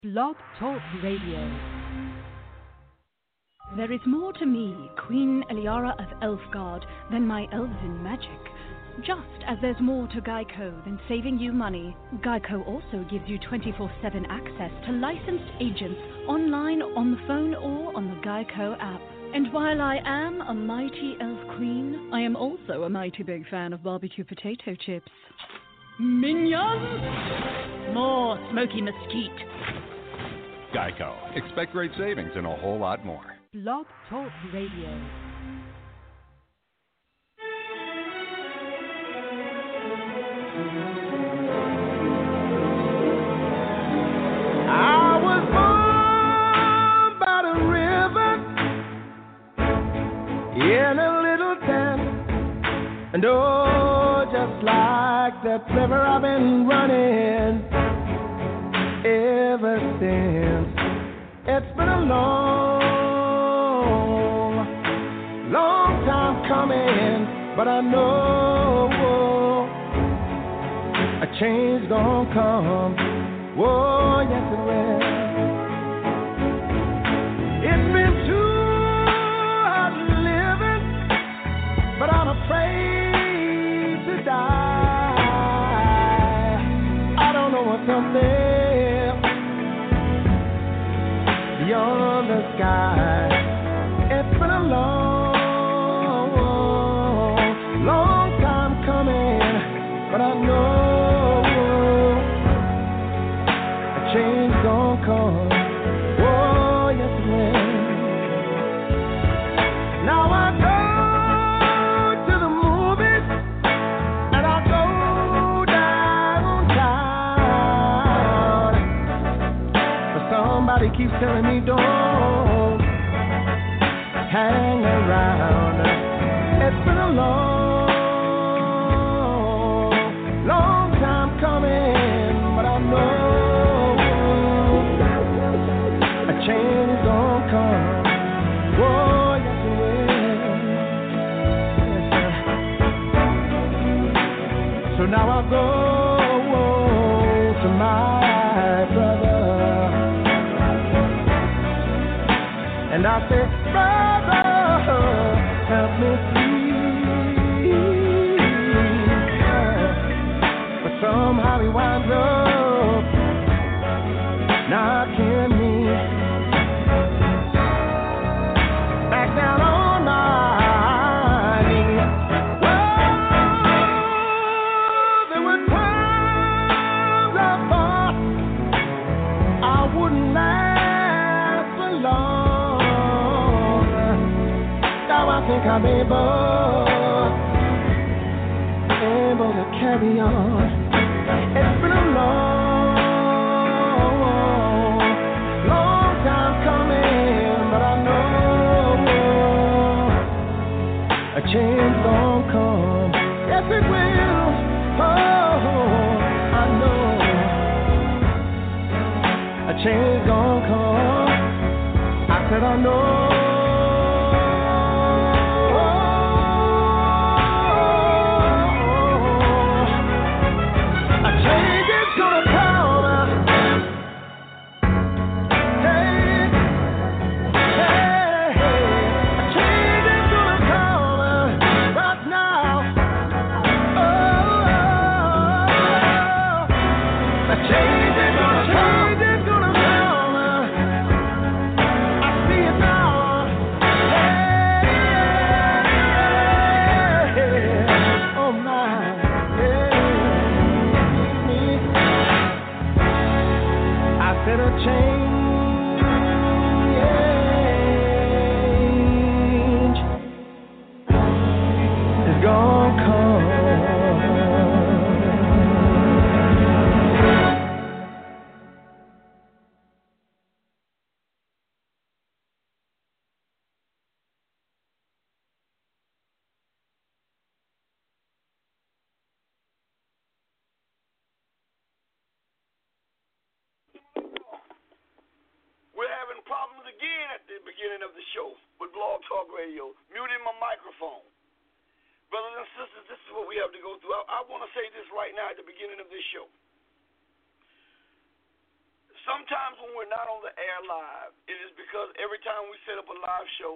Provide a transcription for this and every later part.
Blog Talk Radio. There is more to me, Queen Eliara of Elfgard, than my elven magic. Just as there's more to Geico than saving you money, Geico also gives you 24/7 access to licensed agents online, on the phone, or on the Geico app. And while I am a mighty elf queen, I am also a mighty big fan of barbecue potato chips. Minions! More smoky mesquite. Geico. Expect great savings and a whole lot more. Blog Talk Radio. I was born by the river in a little town, and oh, just like that river I've been running ever since. It's been a long time coming, but I know a change gonna come. Whoa, yes it will. It's been too hard living, but I'm afraid to die. I don't know what's up there beyond the sky. It's been a long time coming, but I know change gon' come. Oh, yes it will. Now I go to the movies and I go downtown, but somebody keeps telling me don't hang around. It's been a long time coming, but I know change gon' come. Whoa, yes it will. Yes, so now I go to my brother and I say, brother, help me please. But somehow he winds up knocking me down on my knees. Well, there were times I thought I wouldn't last for long. Now I think I'm able to carry on. It's been a long time coming, but I know a change gon' come. Yes, it will. Oh, I know a change gon' come. I said I know a change is gonna come. Beginning of the show with Blog Talk Radio, muting my microphone. Brothers and sisters, this is what we have to go through. I want to say this right now at the beginning of this show. sometimes when we're not on the air live, it is because every time we set up a live show,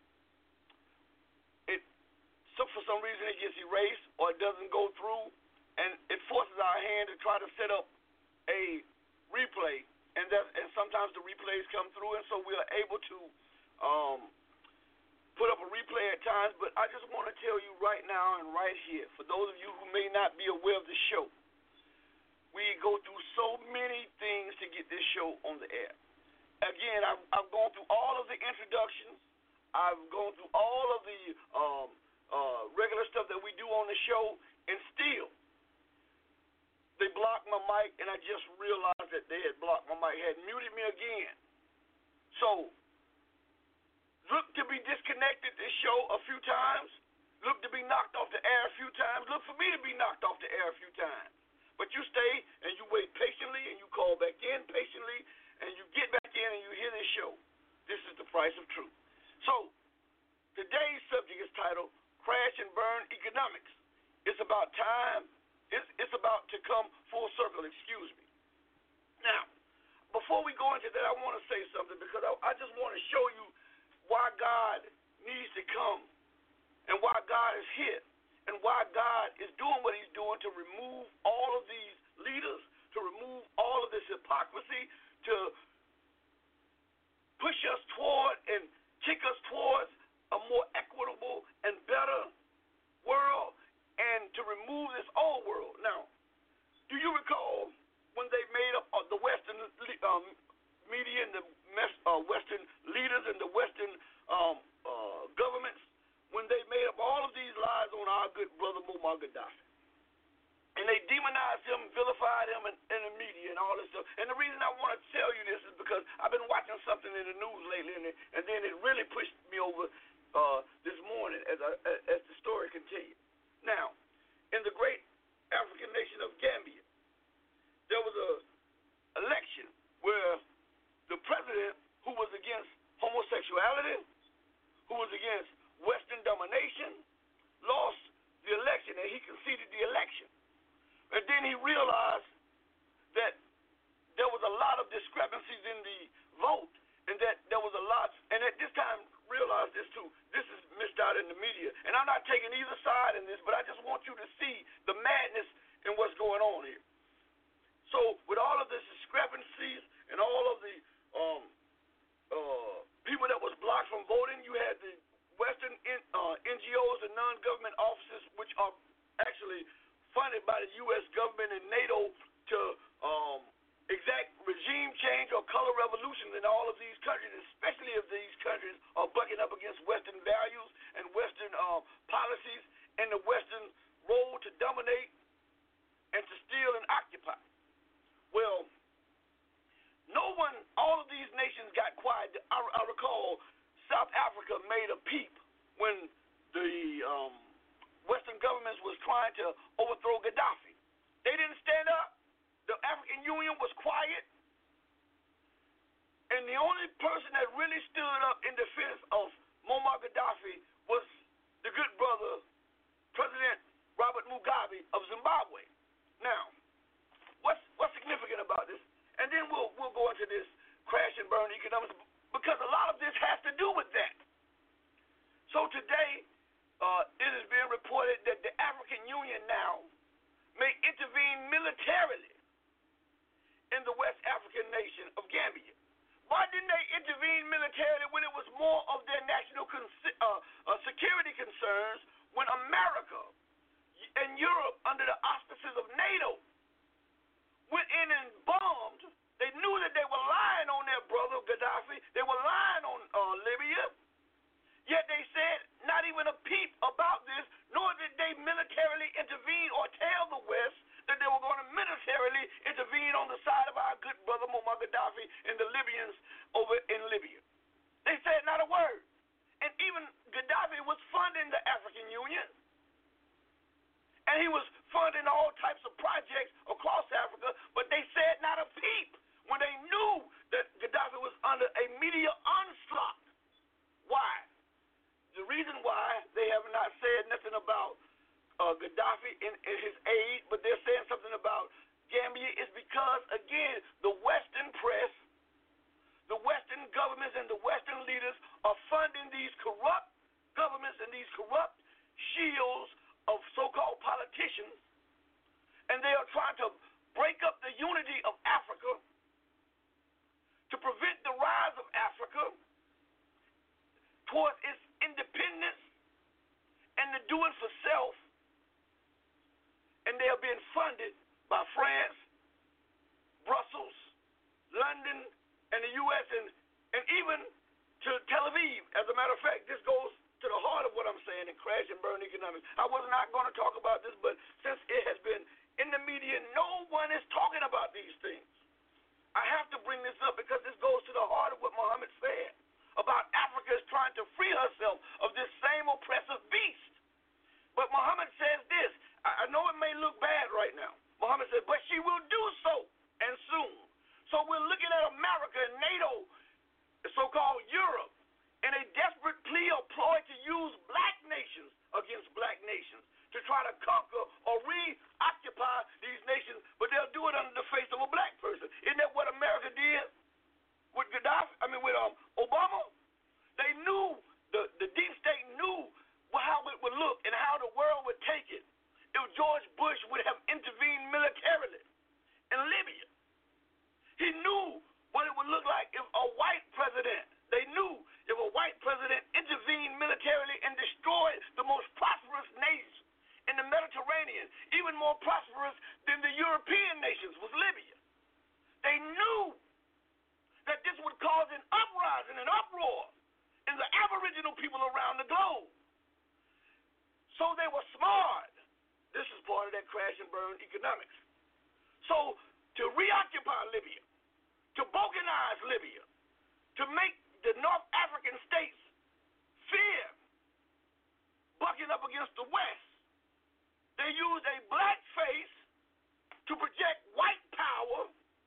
so for some reason it gets erased or it doesn't go through, and it forces our hand to try to set up a replay, and sometimes the replays come through, and so we are able to put up a replay at times. But I just want to tell you right now and right here, for those of you who may not be aware of the show, we go through so many things to get this show on the air. Again, I've gone through all of the introductions. I've gone through all of the regular stuff that we do on the show, and still they blocked my mic, and I just realized that they had blocked my mic, had muted me again. So look to be disconnected this show a few times. Look to be knocked off the air a few times. Look for me to be knocked off the air a few times. But you stay and you wait patiently and you call back in patiently and you get back in and you hear this show. This is the price of truth. So today's subject is titled Crash and Burn Economics. It's about time. It's about to come full circle, excuse me. Now, before we go into that, I want to say something because I just want to show you why God needs to come and why God is here and why God is doing what he's doing to remove all of these leaders, to remove all of this hypocrisy, to push us toward and kick us towards a more equitable and better world, and to remove this old world. Now, do you recall when they made up the Western media and the Western leaders and the Western governments, when they made up all of these lies on our good brother Muammar Gaddafi? And they demonized him, vilified him in the media and all this stuff. And the reason I want to tell you this is because I've been watching something in the news lately, and then it really pushed me over this morning as the story continued. Now, in the great African nation of Gambia, there was an election where the president, who was against homosexuality, who was against Western domination, lost the election, and he conceded the election. And then he realized that there was a lot of discrepancies in the vote, and that there was a lot, and at this time realized this too. This is missed out in the media. And I'm not taking either side in this, but I just want you to see the madness in what's going on here. So with all of this discrepancies and all of the people that was blocked from voting, you had the Western NGOs and non-government offices, which are actually funded by the U.S. government and NATO to exact regime change or color revolutions in all of these countries, especially if these countries are bucking up against Western values and Western policies and the Western role to dominate and to steal and occupy. Well, no one, all of these nations got quiet. I recall South Africa made a peep when the Western governments was trying to overthrow Gaddafi. They didn't stand up. The African Union was quiet. And the only person that really stood up in defense of Muammar Gaddafi was the good brother, President Robert Mugabe of Zimbabwe. Now, what's significant about this? And then we'll go into this crash and burn economics, because a lot of this has to do with that. So today, it is being reported that the African Union now may intervene militarily in the West African nation of Gambia. Why didn't they intervene militarily when it was more of their national security concerns, when America and Europe, under the auspices of NATO, went in and bombed? They knew that they were lying on their brother Gaddafi. They were lying on Libya. Yet they said not even a peep about this, nor did they militarily intervene or tell the West that they were going to militarily intervene on the side of our good brother Muammar Gaddafi and the Libyans over in Libya. They said not a word. And even Gaddafi was funding the African Union. And he was funding all types of projects across Africa, but they said not a peep when they knew that Gaddafi was under a media onslaught. Why? The reason why they have not said nothing about Gaddafi in his aid, but they're saying something about Gambia, is because, again, the Western press funding these corrupt governments and these corrupt shields of so-called politicians, and they are trying to break up the unity of Africa to prevent the rise of Africa towards its independence and to do it for self. And they are being funded by France, Brussels, London, and the U.S., and even to Tel Aviv. As a matter of fact, this goes to the heart of what I'm saying in Crash and Burn Economics. I was not going to talk about this, but since it has been in the media, no one is talking about these things. I have to bring this up because this goes to the heart of what Muhammad said about Africa is trying to free herself of this same oppressive beast. But Muhammad says this. I know it may look bad right now. Muhammad said, but she will do so, and soon. So we're looking at America and NATO, the so-called Europe, in a desperate plea or ploy to use black nations against black nations to try to conquer or reoccupy these nations, but they'll do it under the face of a black person. Isn't that what America did with with Obama? They knew, the deep state knew how it would look and how the world would take it if George Bush would have intervened militarily in Libya. He knew what it would look like if a white president, they knew if a white president intervened militarily and destroyed the most prosperous nation in the Mediterranean, even more prosperous than the European nations, was Libya. They knew that this would cause an uprising, an uproar in the aboriginal people around the globe. So they were smart. This is part of that crash and burn economics. So to reoccupy Libya, to balkanize Libya, to make the North African states fear bucking up against the West, they used a black face to project white power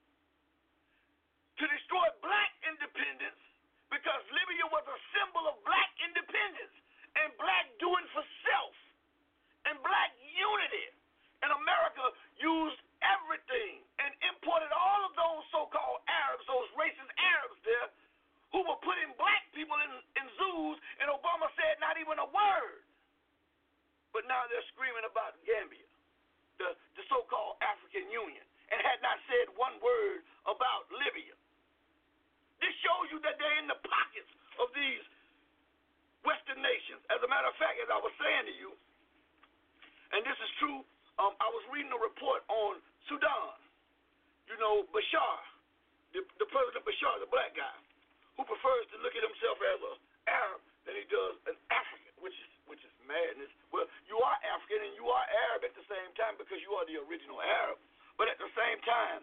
to destroy black independence, because Libya was a symbol of black independence and black doing for self and black unity. And America used everything and imported all of those so-called Arabs, those racist Arabs there, who were putting black people in zoos, and Obama said not even a word. But now they're screaming about Gambia, the so-called African Union, and had not said one word about Libya. This shows you that they're in the pockets of these Western nations. As a matter of fact, as I was saying to you, and this is true, I was reading a report on Sudan. You know, Bashar, the President Bashar, the black guy, who prefers to look at himself as an Arab than he does an African, which is madness. Well, you are African and you are Arab at the same time because you are the original Arab. But at the same time,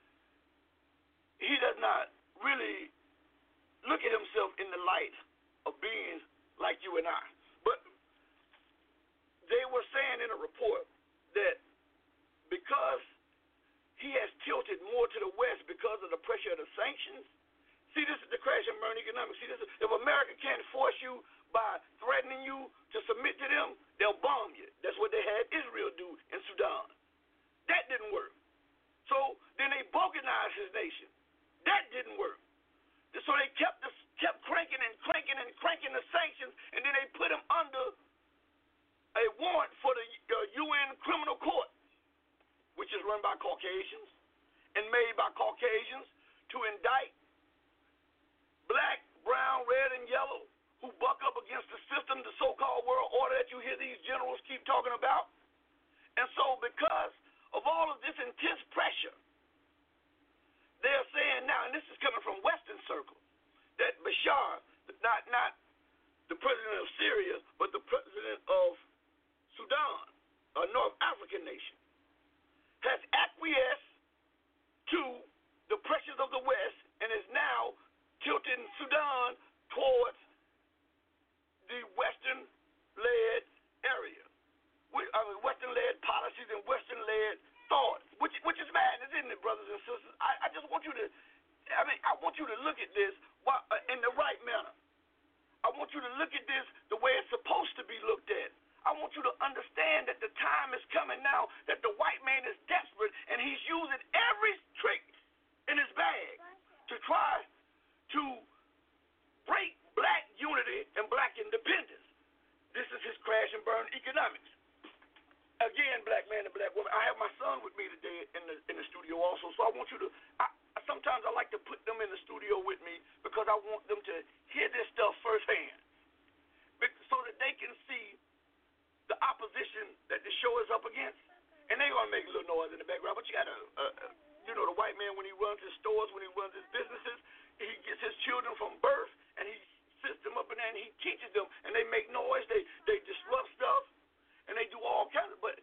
he does not really look at himself in the light of beings like you and I. But they were saying in a report that because he has tilted more to the West because of the pressure of the sanctions. See, this is the crash and burn economics. See, this is, if America can't force you by threatening you to submit to them, they'll bomb you. That's what they had Israel do in Sudan. That didn't work. So then they balkanized his nation. That didn't work. So they kept cranking the sanctions, and then they put him under a warrant for the UN Criminal Court, which is run by Caucasians and made by Caucasians to indict black, brown, red, and yellow who buck up against the system, the so-called world order that you hear these generals keep talking about. And so because of all of this intense pressure, they're saying now, and this is coming from Western circles, that Bashar, not the president of Syria, but the president of Sudan, a North African nation, has acquiesced to the pressures of the West and is now tilting Sudan towards the Western-led area. Western-led policies and Western-led thought, which is madness, isn't it, brothers and sisters? I just want you to, I want you to look at this in the right manner. I want you to look at this the way it's supposed to be looked at. I want you to understand that the time is coming now that the white man is desperate and he's using every trick in his bag to try to break black unity because I want them to hear this stuff firsthand so that they can see the opposition that the show is up against. And they're going to make a little noise in the background, but you got to, the white man, when he runs his stores, when he runs his businesses, he gets his children from birth, and he sits them up in there, and he teaches them, and they make noise, they disrupt stuff, and they do all kinds of, but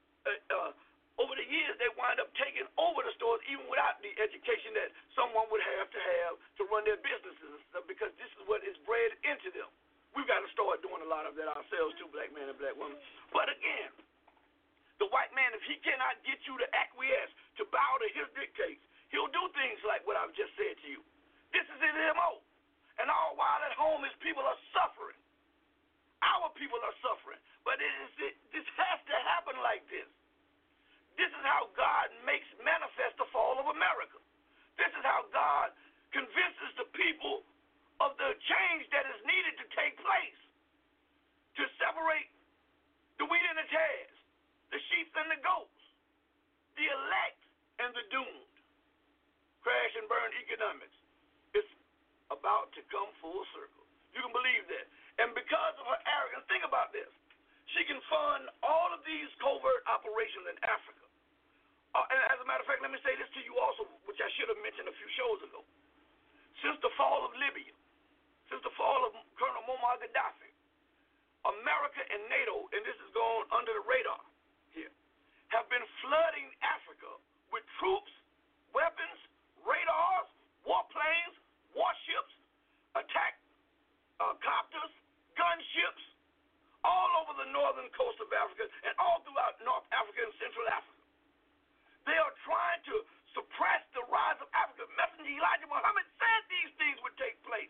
over the years, they wind up taking over the stores, even without the education that someone would have to run their businesses and stuff, because this is what is bred into them. We've got to start doing a lot of that ourselves, too, black men and black women. But again, the white man, if he cannot get you to acquiesce, to bow to his dictates, he'll do things like what I've just said to you. This is his M.O. And all while at home, his people are suffering. Our people are suffering. But this has to happen like this. This is how God makes manifest the fall of America. This is how God convinces the people of the change that is needed to take place to separate the wheat and the tares, the sheep and the goats, the elect and the doomed. Crash and burn economics. It's about to come full circle. You can believe that. And because of her arrogance, think about this. She can fund all of these covert operations in Africa. And as a matter of fact, let me say this to you also, which I should have mentioned a few shows ago. Since the fall of Libya, since the fall of Colonel Muammar Gaddafi, America and NATO, and this is going under the radar here, have been flooding Africa with troops, weapons, radars, warplanes, warships, attack copters, gunships, all over the northern coast of Africa and all throughout North Africa and Central Africa. They are trying to suppress the rise of Africa. Messenger Elijah Muhammad said these things would take place.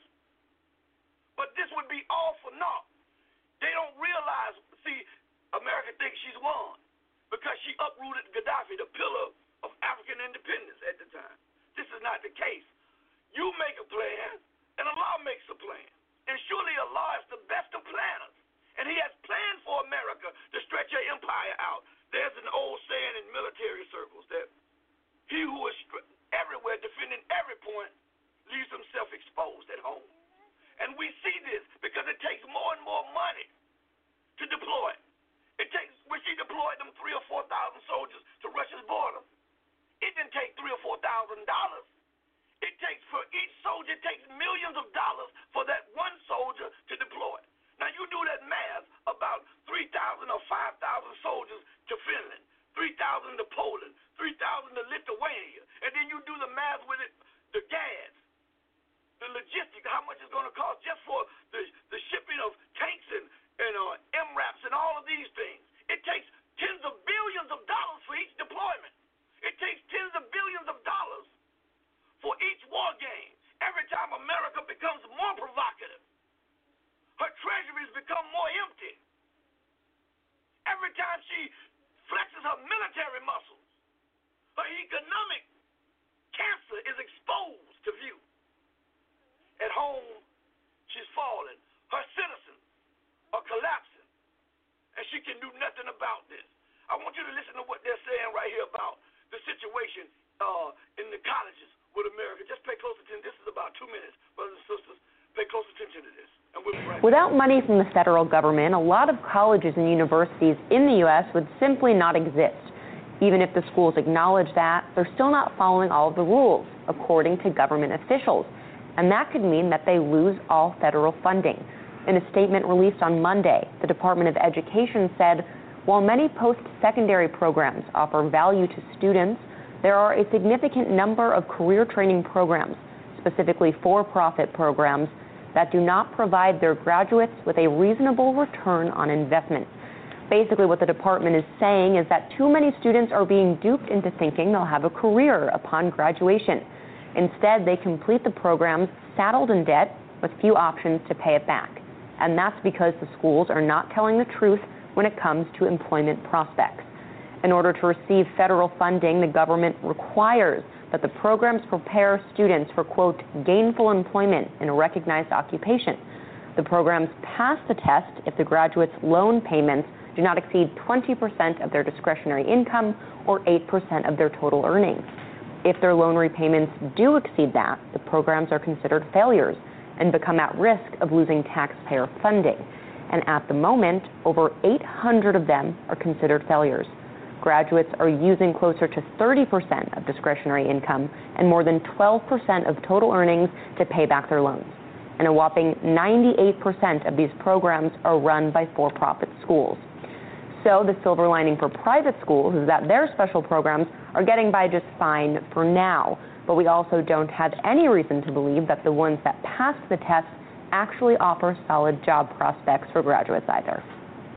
But this would be all for naught. They don't realize, see, America thinks she's won because she uprooted Gaddafi, the pillar of African independence at the time. This is not the case. You make a plan, and Allah makes a plan. And surely Allah is the best of planners. And he has planned for America to stretch her empire out. There's an old saying in military circles that he who is everywhere defending every point leaves himself exposed at home. And we see this because it takes more and more money to deploy. It takes, when she deployed them 3,000 or 4,000 soldiers to Russia's border, it didn't take $3,000 or $4,000. It takes, for each soldier, it takes millions of dollars for that one soldier to deploy. Now you do that math about 3,000 or 5,000 soldiers to Finland, 3,000 to Poland, 3,000 to Lithuania, and then you do the math with it, the gas, the logistics, how much it's going to cost just for the shipping of tanks and MRAPs and all of these things. It takes tens of billions of dollars for each deployment. It takes tens of billions of dollars for each war game. Every time America becomes more provocative, her treasuries become more empty. Every time she flexes her military muscles, her economic cancer is exposed to view. At home, she's falling. Her citizens are collapsing, and she can do nothing about this. I want you to listen to what they're saying right here about the situation in the colleges with America. Just pay close attention. This is about 2 minutes, brothers and sisters. Pay close attention to this. Without money from the federal government, a lot of colleges and universities in the U.S. would simply not exist. Even if the schools acknowledge that, they're still not following all of the rules, according to government officials. And that could mean that they lose all federal funding. In a statement released on Monday, the Department of Education said, while many post-secondary programs offer value to students, there are a significant number of career training programs, specifically for-profit programs, that do not provide their graduates with a reasonable return on investment. Basically, what the department is saying is that too many students are being duped into thinking they'll have a career upon graduation. Instead, they complete the programs saddled in debt with few options to pay it back. And that's because the schools are not telling the truth when it comes to employment prospects. In order to receive federal funding, the government requires that the programs prepare students for, quote, gainful employment in a recognized occupation. The programs pass the test if the graduate's loan payments do not exceed 20% of their discretionary income or 8% of their total earnings. If their loan repayments do exceed that, the programs are considered failures and become at risk of losing taxpayer funding. And at the moment, over 800 of them are considered failures. Graduates are using closer to 30% of discretionary income and more than 12% of total earnings to pay back their loans. And a whopping 98% of these programs are run by for-profit schools. So the silver lining for private schools is that their special programs are getting by just fine for now. But we also don't have any reason to believe that the ones that pass the test actually offer solid job prospects for graduates either.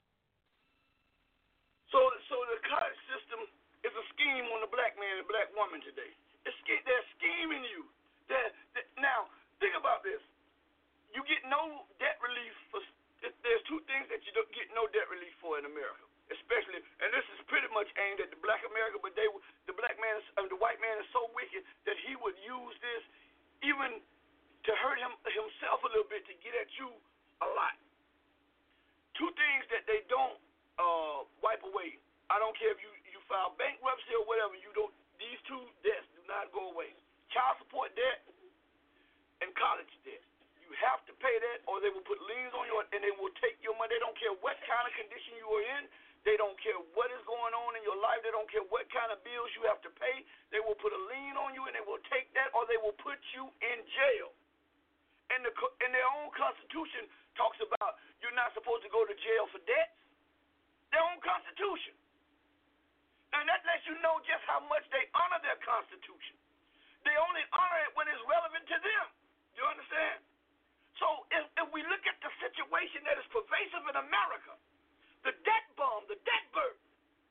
So the college system is a scheme on the black man and black woman today. They're scheming you. Now, think about this. You get no debt relief for. There's two things that you don't get no debt relief for in America, especially, and this is pretty much aimed at the black America, but the black man, the white man is so wicked that he would use this even to hurt himself a little bit to get at you a lot. Two things that they don't wipe away. I don't care if you file bankruptcy or whatever. These two debts do not go away. Child support debt and college debt. You have to pay that, or they will put liens on you, and they will take your money. They don't care what kind of condition you are in. They don't care what is going on in your life. They don't care what kind of bills you have to pay. They will put a lien on you, and they will take that, or they will put you in jail. And their own Constitution talks about you're not supposed to go to jail for debts. Their own Constitution. And that lets you know just how much they honor their Constitution. They only honor it when it's relevant to them. You understand? So if we look at the situation that is pervasive in America, the debt bomb, the debt burden,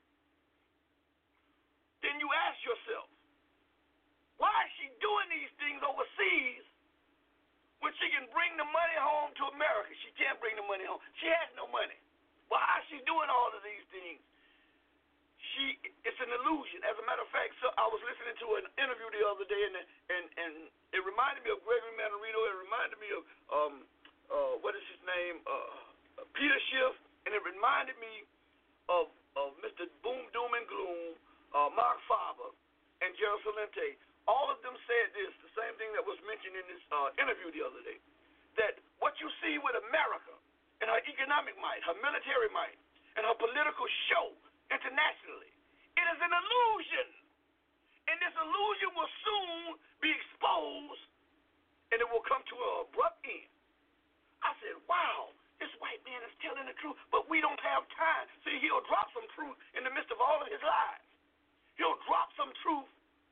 then you ask yourself, why is she doing these things overseas when she can bring the money home to America? She can't bring the money home. She has no money. Why is she doing all of these things? It's an illusion. As a matter of fact, so I was listening to an interview the other day, and it reminded me of Gregory Manarino. It reminded me of what is his name, Peter Schiff, and it reminded me of Mr. Boom, Doom, and Gloom, Mark Faber, and Gerald Celente. All of them said this, the same thing that was mentioned in this interview the other day, that what you see with America and her economic might, her military might, and her political show internationally, it is an illusion. And this illusion will soon be exposed, and it will come to an abrupt end. I said, wow, this white man is telling the truth, but we don't have time. See, he'll drop some truth in the midst of all of his lies. He'll drop some truth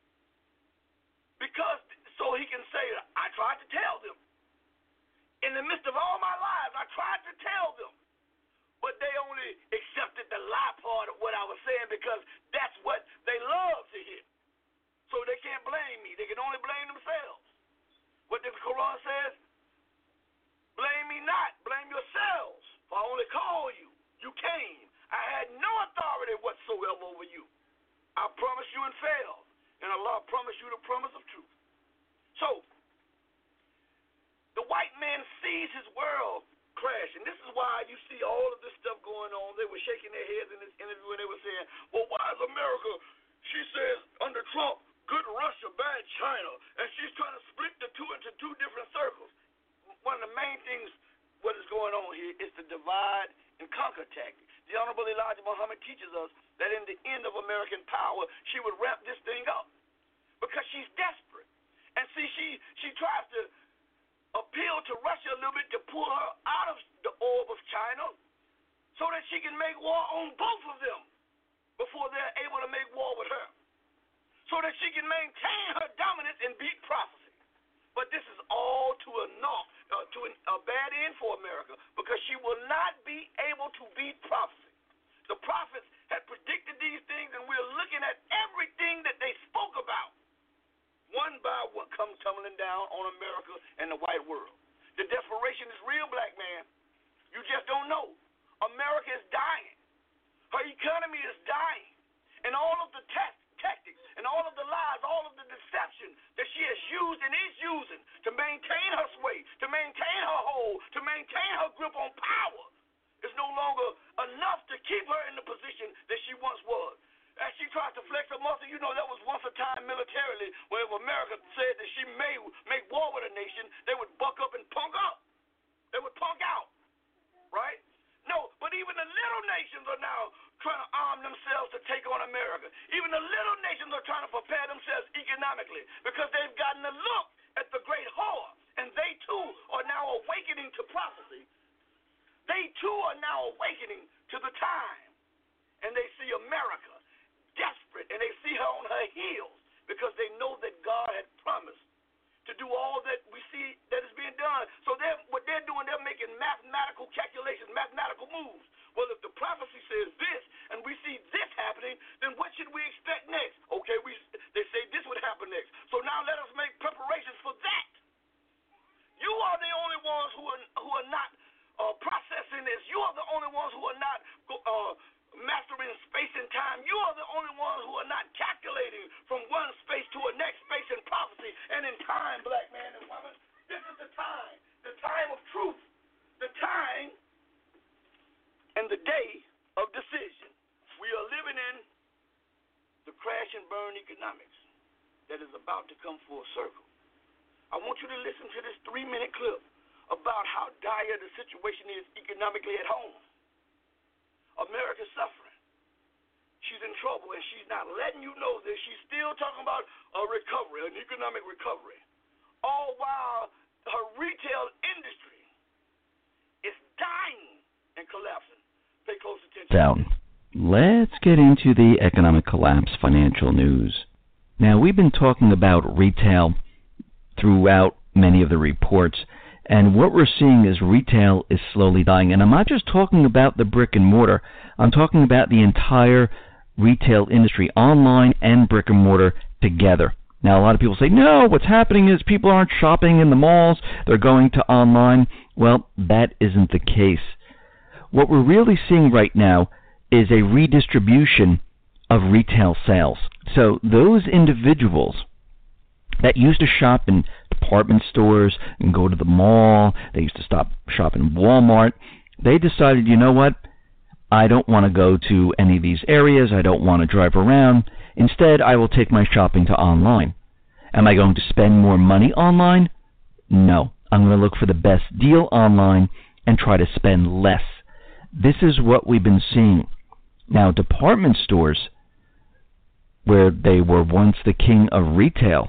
so he can say, I tried to tell them. In the midst of all my lives, I tried to tell them. But they only accepted the lie part of what I was saying because that's what they love to hear. So they can't blame me. They can only blame themselves. What the Quran says, blame me not, blame yourselves. For I only called you. You came. I had no authority whatsoever over you. I promised you and failed. And Allah promised you the promise of truth. So, the white man sees his world crash. And this is why you see all of this stuff going on. They were shaking their heads in this interview and they were saying, well, why is America, she says, under Trump, good Russia, bad China. And she's trying to split the two into two different circles. One of the main things, what is going on here, is the divide and conquer tactic. The Honorable Elijah Muhammad teaches us that in the end of American power, she would wrap this thing up because she's desperate. And see, she tries to appeal to Russia a little bit to pull her out of the orb of China so that she can make war on both of them before they're able to make war with her, so that she can maintain her dominance and beat prophecy. But this is all to a bad end for America because she will not be able to beat prophecy. The prophets had predicted these things, and we're looking at everything that they spoke about. One by one comes tumbling down on America and the white world. The desperation is real, black man. You just don't know. America is dying. Her economy is dying. And all of the tactics and all of the lies, all of the deception that she has used and is using to maintain her sway, to maintain her hold, to maintain her grip on power is no longer enough to keep her in the position that she once was. as she tries to flex her muscle, you know that was once a time militarily where if America said that she may make war with a nation, they would buck up and punk up. They would punk out, right? No, but even the little nations are now trying to arm themselves to take on America. Even the little nations are trying to prepare themselves economically because they've gotten a look at the great whore, and they too are now awakening to prophecy. They too are now awakening to the time, and they see America desperate, and they see her on her heels because they know that God had promised to do all that we see that is being done. So what they're doing, they're making mathematical calculations, mathematical moves. Well, if the prophecy says this, and we see this happening, then what should we expect next? Okay, they say this would happen next. So now let us make preparations for that. You are the only ones who are not processing this. You are the only ones who are not mastering space and time. You are the only ones who are not calculating from one space to a next space in prophecy and in time, black man and woman. This is the time of truth, the time and the day of decision. We are living in the crash and burn economics that is about to come full circle. I want you to listen to this 3-minute clip about how dire the situation is economically at home. America's suffering. She's in trouble, and she's not letting you know that she's still talking about a recovery, an economic recovery, all while her retail industry is dying and collapsing. Pay close attention. Down. Let's get into the economic collapse financial news. Now, we've been talking about retail throughout many of the reports, and what we're seeing is retail is slowly dying. And I'm not just talking about the brick and mortar. I'm talking about the entire retail industry, online and brick and mortar together. Now, a lot of people say, no, what's happening is people aren't shopping in the malls. They're going to online. Well, that isn't the case. What we're really seeing right now is a redistribution of retail sales. So those individuals that used to shop in department stores and go to the mall, they used to stop shopping in Walmart, they decided, you know what, I don't want to go to any of these areas, I don't want to drive around. Instead, I will take my shopping to online. Am I going to spend more money online? No. I'm going to look for the best deal online and try to spend less. This is what we've been seeing. Now, department stores, where they were once the king of retail,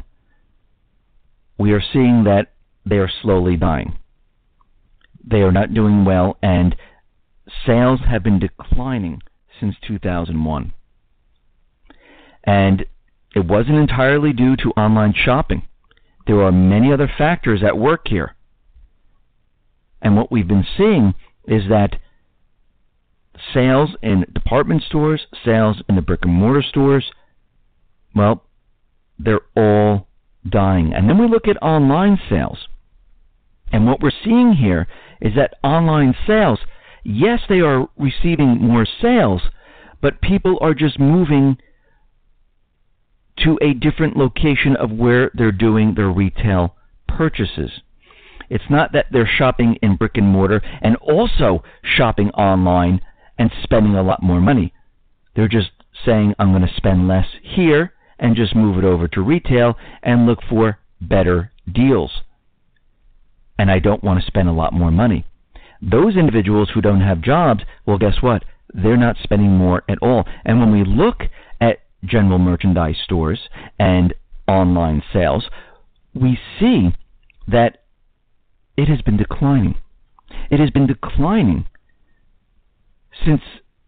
we are seeing that they are slowly dying. They are not doing well, and sales have been declining since 2001. And it wasn't entirely due to online shopping. There are many other factors at work here. And what we've been seeing is that sales in department stores, sales in the brick and mortar stores, well, they're all dying. And then we look at online sales. And what we're seeing here is that online sales, yes, they are receiving more sales, but people are just moving to a different location of where they're doing their retail purchases. It's not that they're shopping in brick and mortar and also shopping online and spending a lot more money. They're just saying, I'm going to spend less here and just move it over to retail and look for better deals. And I don't want to spend a lot more money. Those individuals who don't have jobs, well, guess what? They're not spending more at all. And when we look at general merchandise stores and online sales, we see that it has been declining. It has been declining since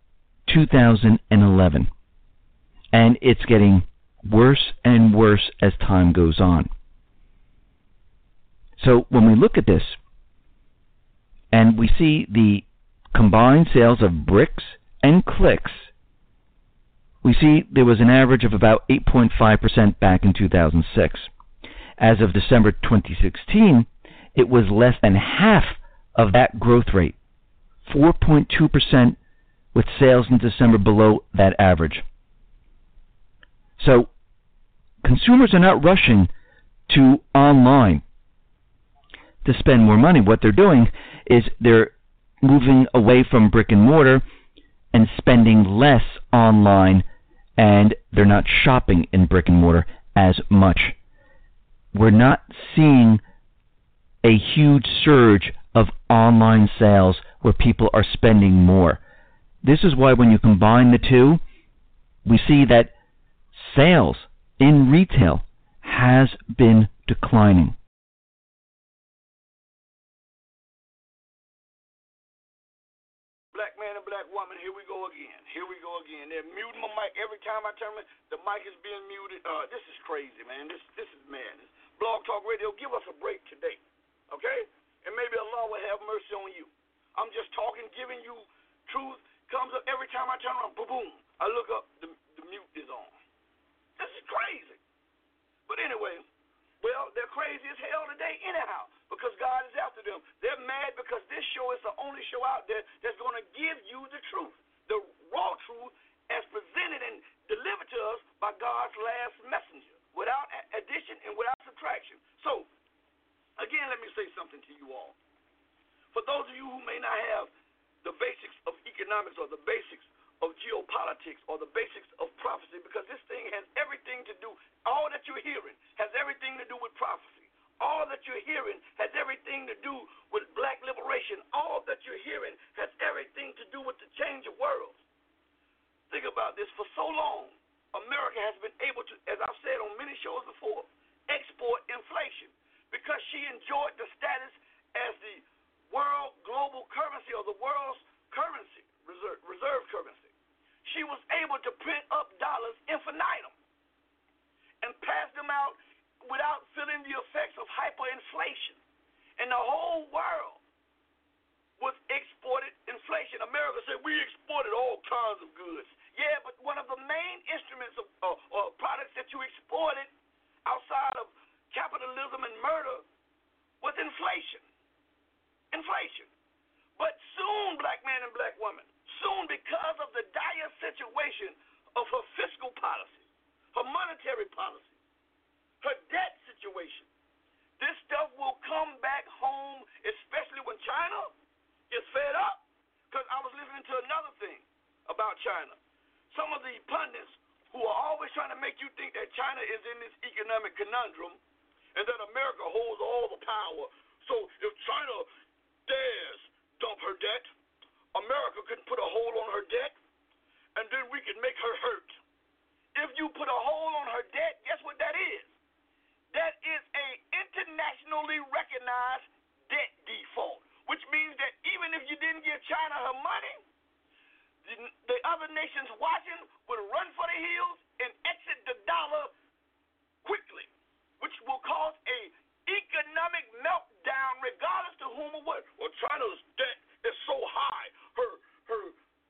2011. And it's getting worse and worse as time goes on. So when we look at this, and we see the combined sales of bricks and clicks, we see there was an average of about 8.5% back in 2006. As of December 2016, it was less than half of that growth rate, 4.2%, with sales in December below that average. So consumers are not rushing to online to spend more money. What they're doing is they're moving away from brick and mortar and spending less online and they're not shopping in brick and mortar as much. We're not seeing a huge surge of online sales where people are spending more. This is why when you combine the two, we see that sales in retail has been declining. Black man and black woman, here we go again. They're muting my mic every time I turn it. The mic is being muted. This is crazy, man. This is madness. Blog Talk Radio, give us a break today, okay? And maybe Allah will have mercy on you. I'm just talking, giving you truth. Comes up every time I turn around, boom, boom. I look up, the mute is on. This is crazy. But anyway, well, they're crazy as hell today anyhow because God is after them. They're mad because this show is the only show out there that's going to give you the truth, the raw truth as presented and delivered to us by God's last messenger, without addition and without subtraction. So, again, let me say something to you all. For those of you who may not have the basics of economics or the basics of geopolitics or the basics of prophecy, because this thing has everything to do, all that you're hearing has everything to do with prophecy. All that you're hearing has everything to do with black liberation. All that you're hearing has everything to do with the change of worlds. Think about this. For so long, America has been able to, as I've said on many shows before, export inflation because she enjoyed the status as the world global currency or the world's currency, reserve currency. She was able to print up dollars infinitum and pass them out without feeling the effects of hyperinflation. And the whole world was exported inflation. America said, we exported all kinds of goods. Yeah, but one of the main instruments or products that you exported outside of capitalism and murder was inflation. Inflation. But soon, black man and black woman, soon because of the dire situation of her fiscal policy, her monetary policy, her debt situation, this stuff will come back home, especially when China gets fed up. Because I was listening to another thing about China. Some of the pundits who are always trying to make you think that China is in this economic conundrum and that America holds all the power. So if China dares dump her debt, America can put a hold on her debt, and then we can make her hurt. If you put a hold on her debt, guess what that is? That is a internationally recognized debt default, which means that even if you didn't give China her money, the other nations watching would run for the hills and exit the dollar quickly, which will cause a economic meltdown regardless to whom or what. Well, China's debt is so high. Her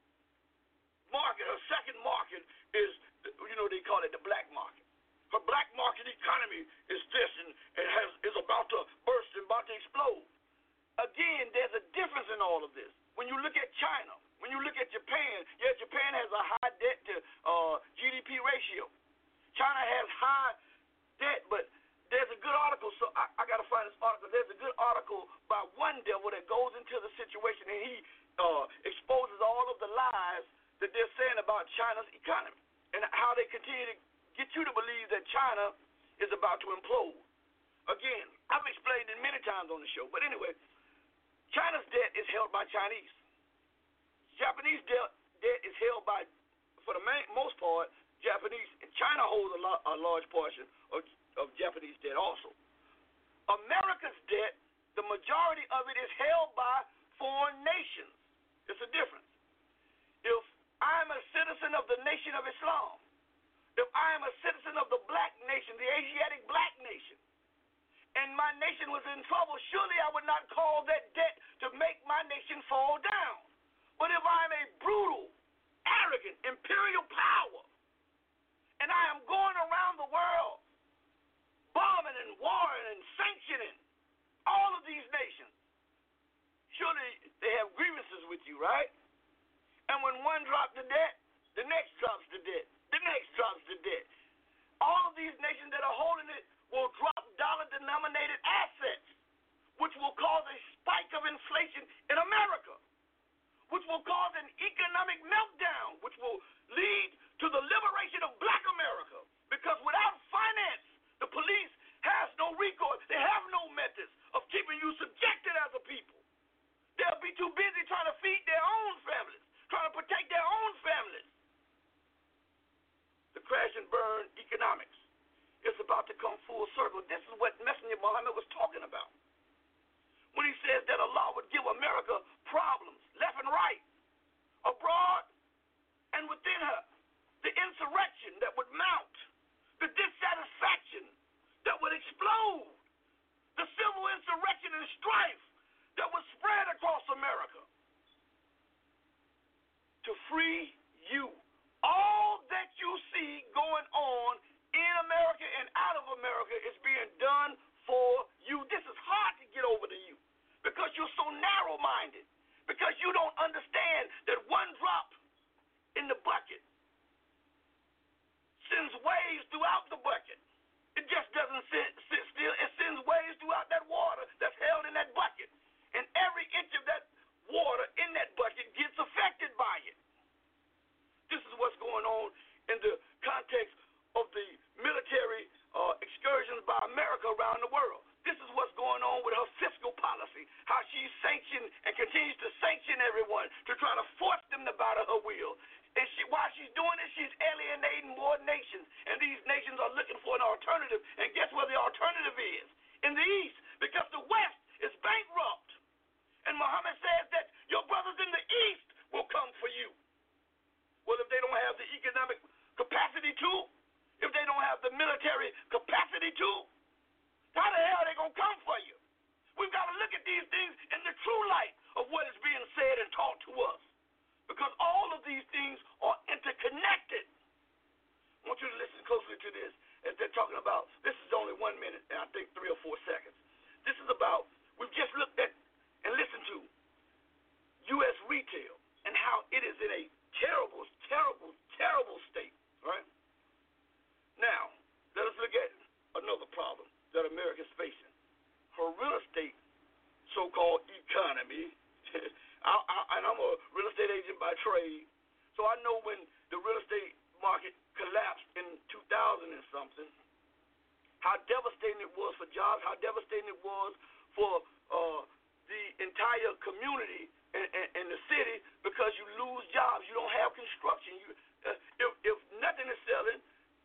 market, her second market is, they call it the black market. Her black market economy is this and is about to burst and about to explode. Again, there's a difference in all of this. When you look at China, when you look at Japan, Japan has a high debt to GDP ratio. China has high debt, but there's a good article, so I got to find this article. There's a good article by one devil that goes into the situation, and he exposes all of the lies that they're saying about China's economy and how they continue to get you to believe that China is about to implode. Again, I've explained it many times on the show, but anyway, China's debt is held by Chinese. Japanese debt is held by, for the most part, Japanese. And China holds a large portion of Japanese debt also. America's debt, the majority of it is held by foreign nations. It's a difference. If I'm a citizen of the Nation of Islam, if I am a citizen of the black nation, the Asiatic black nation, and my nation was in trouble, surely I would not call that debt to make my nation fall down. But if I'm a brutal, arrogant, imperial power, and I am going around the world bombing and warring and sanctioning all of these nations, surely they have grievances with you, right? And when one drops the debt, the next drops the debt. The next drops the debt. All of these nations that are holding it will drop dollar-denominated assets, which will cause a spike of inflation in America, which will cause an economic meltdown, which will lead to the liberation of America problems left and right, abroad and within her. The insurrection that would mount, the dissatisfaction that would explode, the civil insurrection and strife that would spread across America. To free you. All that you see going on in America and out of America is being done for you. This is hard to get over to you because you're so narrow-minded, because you don't understand that one drop in the bucket sends waves throughout the bucket. It just doesn't sit still. It sends waves throughout that water that's held in that bucket. And every inch of that water in that bucket gets affected by it. This is what's going on in the context of the military excursions by America around the world. This is what's going on with her fiscal policy, how she's sanctioned and continues to sanction everyone to try to force them to bow to her will. And while she's doing this, she's alienating more nations, and these nations are looking for an alternative. And guess where the alternative is? In the East, because the West is bankrupt. And Muhammad says that your brothers in the East will come for you. Well, if they don't have the economic capacity to, if they don't have the military capacity to, how the hell are they going to come for you? We've got to look at these things in the true light of what is being said and taught to us. Because all of these things are interconnected. I want you to listen closely to this as they're talking about, this is only 1 minute and I think 3 or 4 seconds. This is about, we've just looked at and listened to U.S. retail and how it is in a terrible, terrible, terrible state, right? Now, let us look at another problem that America is facing. Her real estate so-called economy, and I'm a real estate agent by trade, so I know when the real estate market collapsed in 2000 and something, how devastating it was for jobs, how devastating it was for the entire community in the city, because you lose jobs, you don't have construction. If nothing is selling,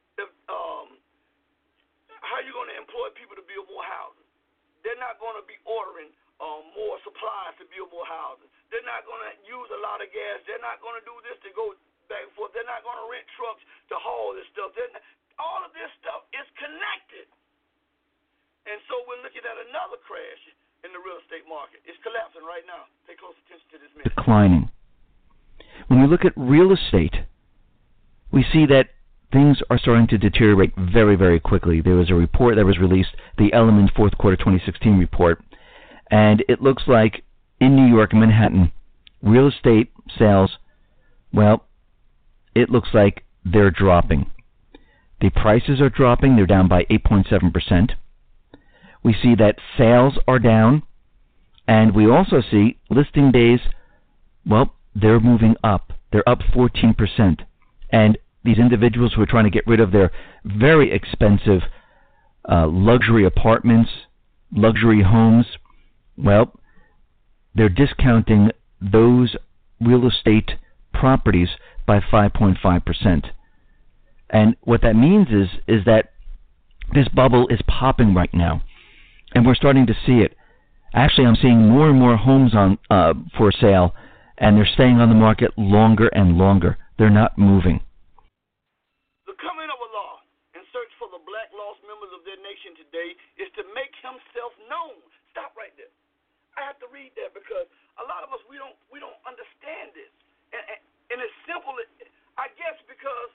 how are you going to employ people to build more houses? They're not going to be ordering more supplies to build more houses. They're not going to use a lot of gas. They're not going to do this to go back and forth. They're not going to rent trucks to haul this stuff. All of this stuff is connected. And so we're looking at another crash in the real estate market. It's collapsing right now. Pay close attention to this minute. Declining. When we look at real estate, we see that things are starting to deteriorate very, very quickly. There was a report that was released, the Element fourth quarter 2016 report, and it looks like in New York and Manhattan, real estate sales, well, it looks like they're dropping. The prices are dropping. They're down by 8.7%. We see that sales are down, and we also see listing days, well, they're moving up. They're up 14%. And these individuals who are trying to get rid of their very expensive luxury apartments, luxury homes, well, they're discounting those real estate properties by 5.5%. And what that means is that this bubble is popping right now, and we're starting to see it. Actually, I'm seeing more and more homes on for sale, and they're staying on the market longer and longer. They're not moving. The coming of Allah in search for the black lost members of their nation today is to make himself known. Stop right there. I have to read that because a lot of us, we don't understand this. And it's simple, I guess, because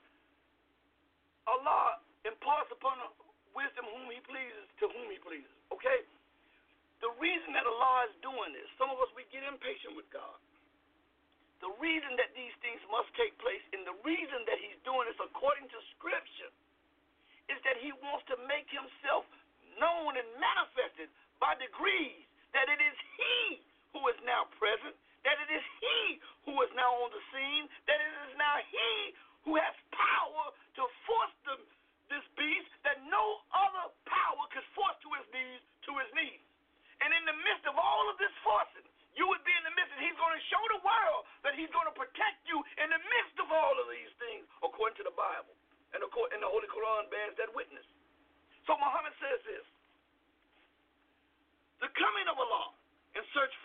Allah imparts upon wisdom whom he pleases to whom he pleases, okay? The reason that Allah is doing this, some of us, we get impatient with God. The reason that these things must take place and the reason that he's doing this according to Scripture is that he wants to make himself known and manifested by degrees, that it is he who is now present, that it is he who is now on the scene, that it is now he who has power to force this beast that no other power could force to his knees. And in the midst of all of this forcing, you would be in the midst, and he's going to show the world that he's going to protect you in the midst of all of these things, according to the Bible. And the Holy Quran bears that witness. So Muhammad says this: the coming of Allah in search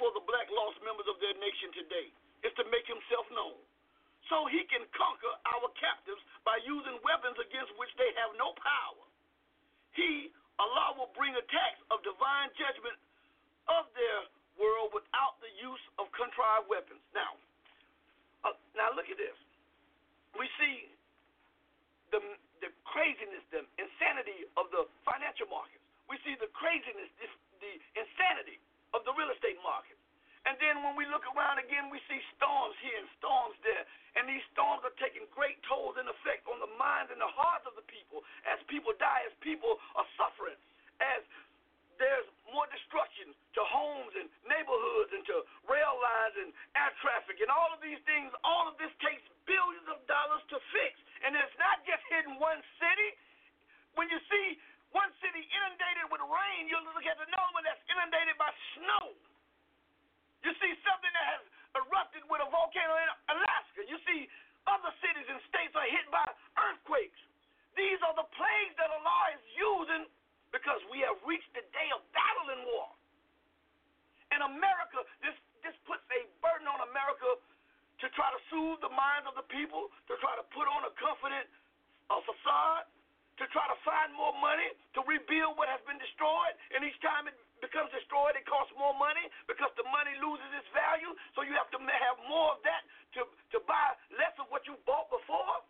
for the black lost members of their nation today is to make himself known, so he can conquer our captives by using weapons against which they have no power. He, Allah, will bring attacks of divine judgment of their world without the use of contrived weapons. Now look at this. We see the craziness, the insanity of the financial markets. We see the craziness, the insanity of the real estate market. And then when we look around again, we see storms here and storms there. And these storms are taking great tolls and effect on the minds and the hearts of the people as people die, as people are suffering, as there's more destruction to homes and neighborhoods and to rail lines and air traffic and all of these things. All of this takes billions of dollars to fix. And it's not just hitting one city. When you see one city inundated with rain, you'll look at another one that's inundated by snow. You see something that has erupted with a volcano in Alaska. You see other cities and states are hit by earthquakes. These are the plagues that Allah is using because we have reached the day of battle and war. And America, this puts a burden on America to try to soothe the minds of the people, to try to put on a confident facade, to try to find more money to rebuild what has been destroyed. And each time it becomes destroyed, it costs more money because the money loses its value. So you have to have more of that to buy less of what you bought before.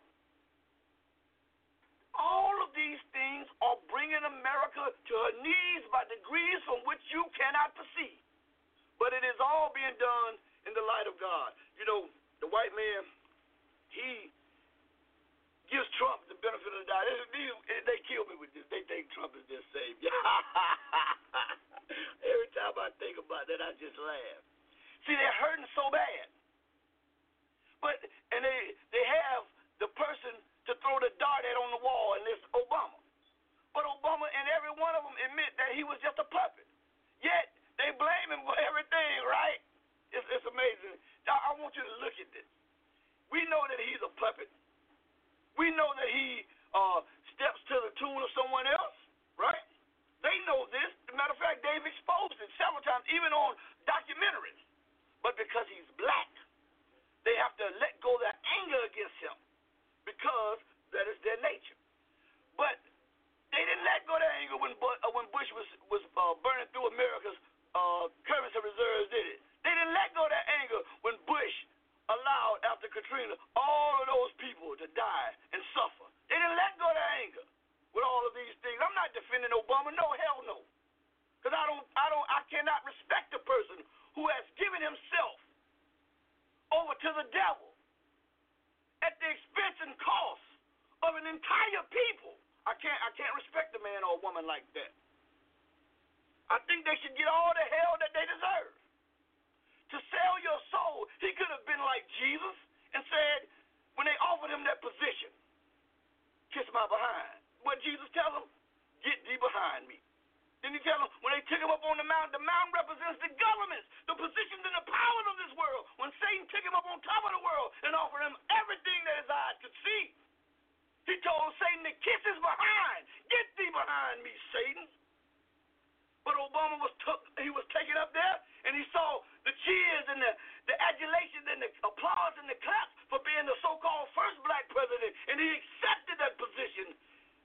All of these things are bringing America to her knees by degrees from which you cannot perceive. But it is all being done in the light of God. You know, the white man, he gives Trump the benefit of the doubt. They kill me with this. They think Trump is their savior. Every time I think about that, I just laugh. See, they're hurting so bad. And they have the person to throw the dart at on the wall, and it's Obama. But Obama and every one of them admit that he was just a puppet. Yet, they blame him for everything, right? It's amazing. I want you to look at this. We know that he's a puppet. We know that he steps to the tune of someone else, right? They know this. As a matter of fact, they've exposed it several times, even on documentaries. But because he's black, they have to let go of their anger against him because that is their nature. But they didn't let go of their anger when Bush was burning through America's currency reserves, did it? They didn't let go of their anger when Bush allowed, after Katrina, all of those people to die and suffer. They didn't let go of their anger with all of these things. I'm not defending Obama. No, hell no. Because I cannot respect a person who has given himself over to the devil at the expense and cost of an entire people. I can't respect a man or a woman like that. I think they should get all the hell that they deserve. To sell your soul, he could have been like Jesus and said, when they offered him that position, kiss my behind. What Jesus tell him? Get thee behind me. Then he tell him, when they took him up on the mountain represents the governments, the positions and the powers of this world. When Satan took him up on top of the world and offered him everything that his eyes could see, he told Satan to kiss his behind. Get thee behind me, Satan. But Obama was taken up there, and he saw the cheers and the adulation and the applause and the claps for being the so-called first black president, and he accepted that position.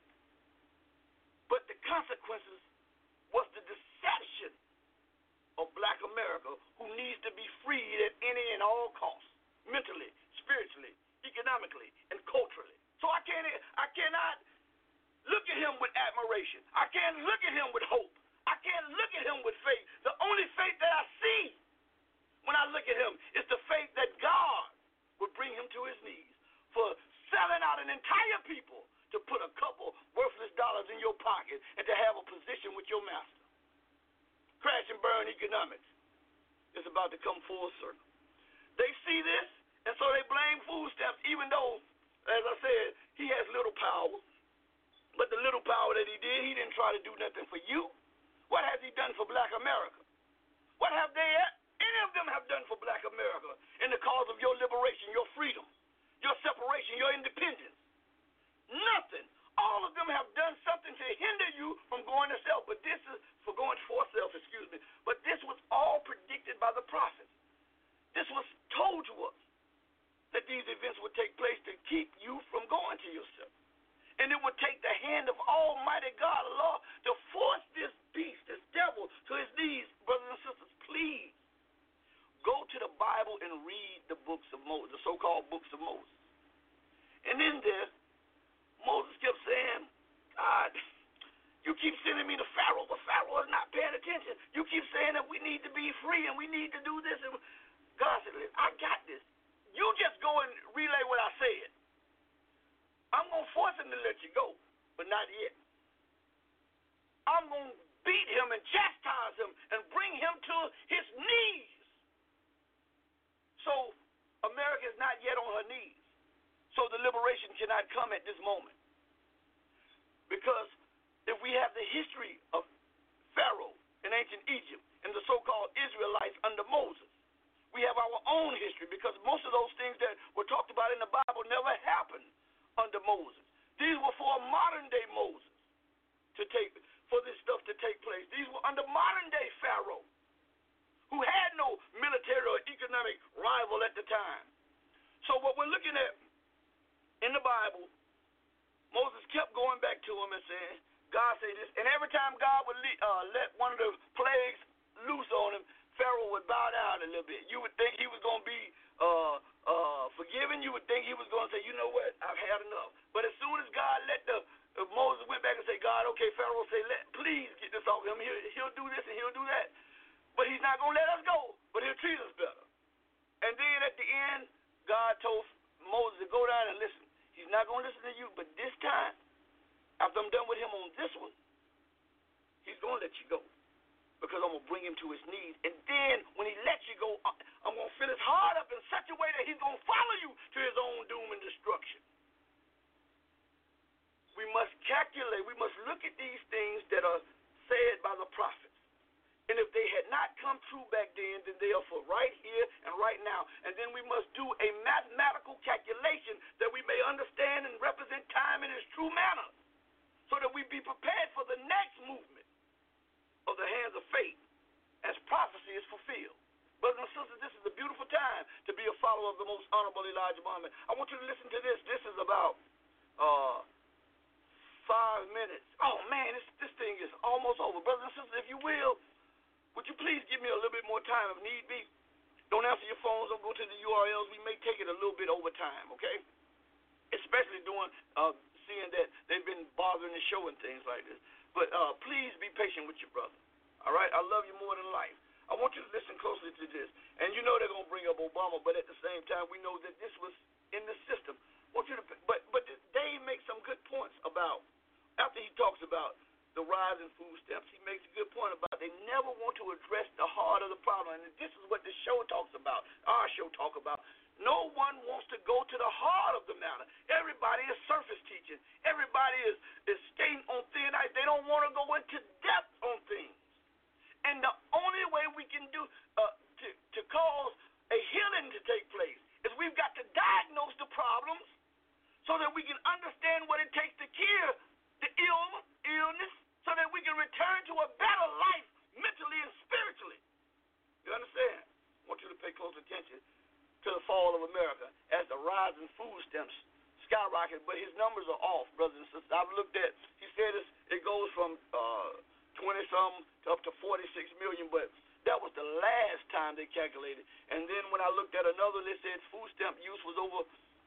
But the consequences was the deception of black America, who needs to be freed at any and all costs, mentally, spiritually, economically, and culturally. So I cannot look at him with admiration. I can't look at him with hope. I can't look at him with faith. The only faith that I see when I look at him is the faith that God would bring him to his knees for selling out an entire people to put a couple worthless dollars in your pocket and to have a position with your master. Crash and burn economics is about to come full circle. They see this, and so they blame food stamps, even though, as I said, he has little power. But the little power that he did, he didn't try to do nothing for you. What has he done for black America? What have any of them have done for black America in the cause of your liberation, your freedom, your separation, your independence? Nothing. All of them have done something to hinder you from going to self, but this is for going for self, But this was all predicted by the prophets. This was told to us that these events would take place to keep you from going to yourself. And it would take the hand of Almighty God, Allah, to force this beast, this devil, to his knees. Brothers and sisters, please go to the Bible and read the books of Moses, the so-called books of Moses. And in there, Moses kept saying, God, you keep sending me to Pharaoh, but Pharaoh is not paying attention. You keep saying that we need to be free and we need to do this. And God said, I got this. You just go and relay what I said. I'm going to force him to let you go, but not yet. I'm going to beat him and chastise him and bring him to his knees. So America is not yet on her knees. So the liberation cannot come at this moment. Because if we have the history of Pharaoh in ancient Egypt and the so-called Israelites under Moses, we have our own history because most of those things that were talked about in the Bible never happened under Moses. These were for a modern-day Moses for this stuff to take place. These were under modern-day Pharaoh, who had no military or economic rival at the time. So what we're looking at in the Bible, Moses kept going back to him and saying, God say this, and every time God would let one of the plagues loose on him, Pharaoh would bow down a little bit. You would think he was going to be forgiven. You would think he was going to say, you know what, I've had enough. But as soon as God let Moses went back and said, God, okay, Pharaoh say, please get this off him. He'll do this and he'll do that. But he's not going to let us go, but he'll treat us better. And then at the end, God told Moses to go down and listen. He's not going to listen to you, but this time, after I'm done with him on this one, he's going to let you go because I'm going to bring him to his knees. And then when he lets you go, I'm going to fill his heart up in such a way that he's going to follow you to his own doom and destruction. We must calculate. We must look at these things that are said by the prophets. And if they had not come true back then they are for right here and right now. And then we must do a mathematical calculation that we may understand and represent time in its true manner so that we be prepared for the next movement of the hands of fate as prophecy is fulfilled. Brothers and sisters, this is a beautiful time to be a follower of the most honorable Elijah Muhammad. I want you to listen to this. This is about 5 minutes. Oh, man, this thing is almost over. Brothers and sisters, if you will, would you please give me a little bit more time if need be? Don't answer your phones. Don't go to the URLs. We may take it a little bit over time, okay? Especially doing seeing that they've been bothering the show and things like this. But please be patient with your brother, all right? I love you more than life. I want you to listen closely to this. And you know they're going to bring up Obama, but at the same time, we know that this was in the system. But Dave makes some good points about, after he talks about the rise in food stamps, he makes a good point about they never want to address the heart of the problem. And this is what the show talks about, our show talk about. No one wants to go to the heart of the matter. Everybody is surface teaching. Everybody is skating on thin ice. They don't want to go into depth on things. And the only way we can do to cause a healing to take place is we've got to diagnose the problems so that we can understand what it takes to cure the illness so that we can return to a better life mentally and spiritually. You understand? I want you to pay close attention to the fall of America as the rise in food stamps skyrocket, but his numbers are off, brothers and sisters. I've looked at, he said it goes from 20-something to up to 46 million, but that was the last time they calculated. And then when I looked at another, they said food stamp use was over,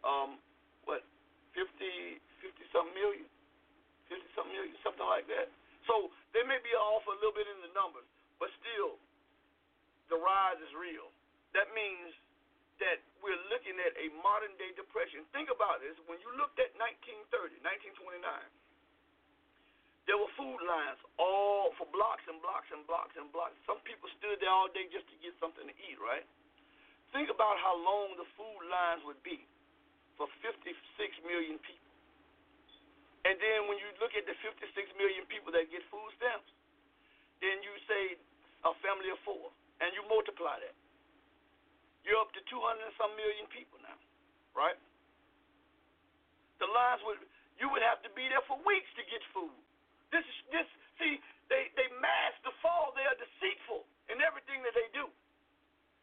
50-something million, something like that. So they may be off a little bit in the numbers, but still, the rise is real. That means that we're looking at a modern-day depression. Think about this. When you looked at 1930, 1929, there were food lines all for blocks and blocks and blocks and blocks. Some people stood there all day just to get something to eat, right? Think about how long the food lines would be for 56 million people. And then when you look at the 56 million people that get food stamps, then you say a family of 4, and you multiply that. You're up to 200 and some million people now, right? The lines you would have to be there for weeks to get food. See, they mask the fall. They are deceitful in everything that they do.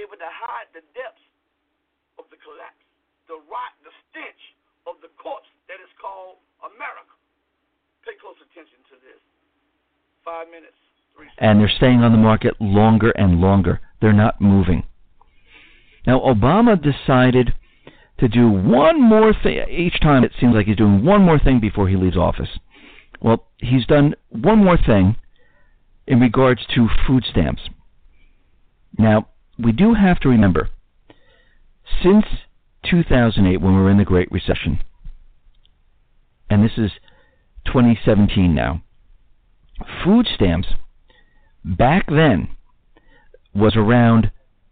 able to hide the depths of the collapse, the rot, the stench of the corpse that is called America. Pay close attention to this. 5 minutes. And they're staying on the market longer and longer. They're not moving. Now, Obama decided to do one more thing. Each time it seems like he's doing one more thing before he leaves office. Well, he's done one more thing in regards to food stamps. Now, we do have to remember, since 2008, when we were in the Great Recession, and this is 2017 now, food stamps back then was around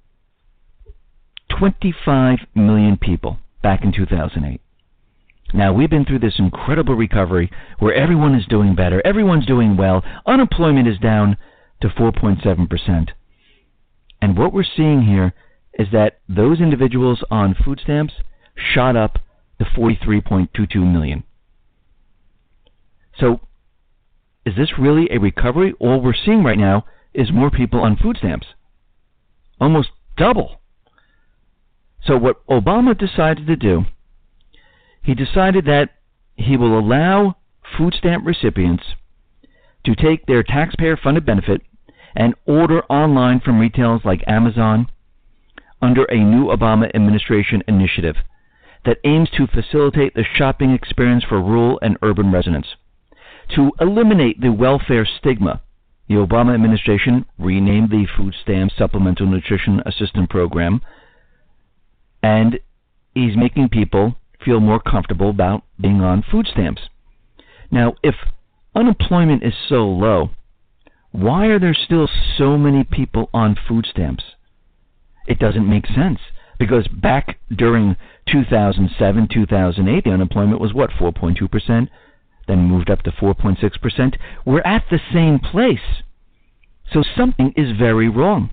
25 million people back in 2008. Now, we've been through this incredible recovery where everyone is doing better, everyone's doing well, unemployment is down to 4.7%. And what we're seeing here is that those individuals on food stamps shot up to 43.22 million. So, is this really a recovery? All we're seeing right now is more people on food stamps. Almost double. So what Obama decided to do, he decided that he will allow food stamp recipients to take their taxpayer-funded benefit and order online from retailers like Amazon under a new Obama administration initiative that aims to facilitate the shopping experience for rural and urban residents. To eliminate the welfare stigma, the Obama administration renamed the Food Stamp Supplemental Nutrition Assistance Program, and he's making people feel more comfortable about being on food stamps. Now, if unemployment is so low, why are there still so many people on food stamps? It doesn't make sense, because back during 2007, 2008, the unemployment was, 4.2%? Then moved up to 4.6%. We're at the same place. So something is very wrong.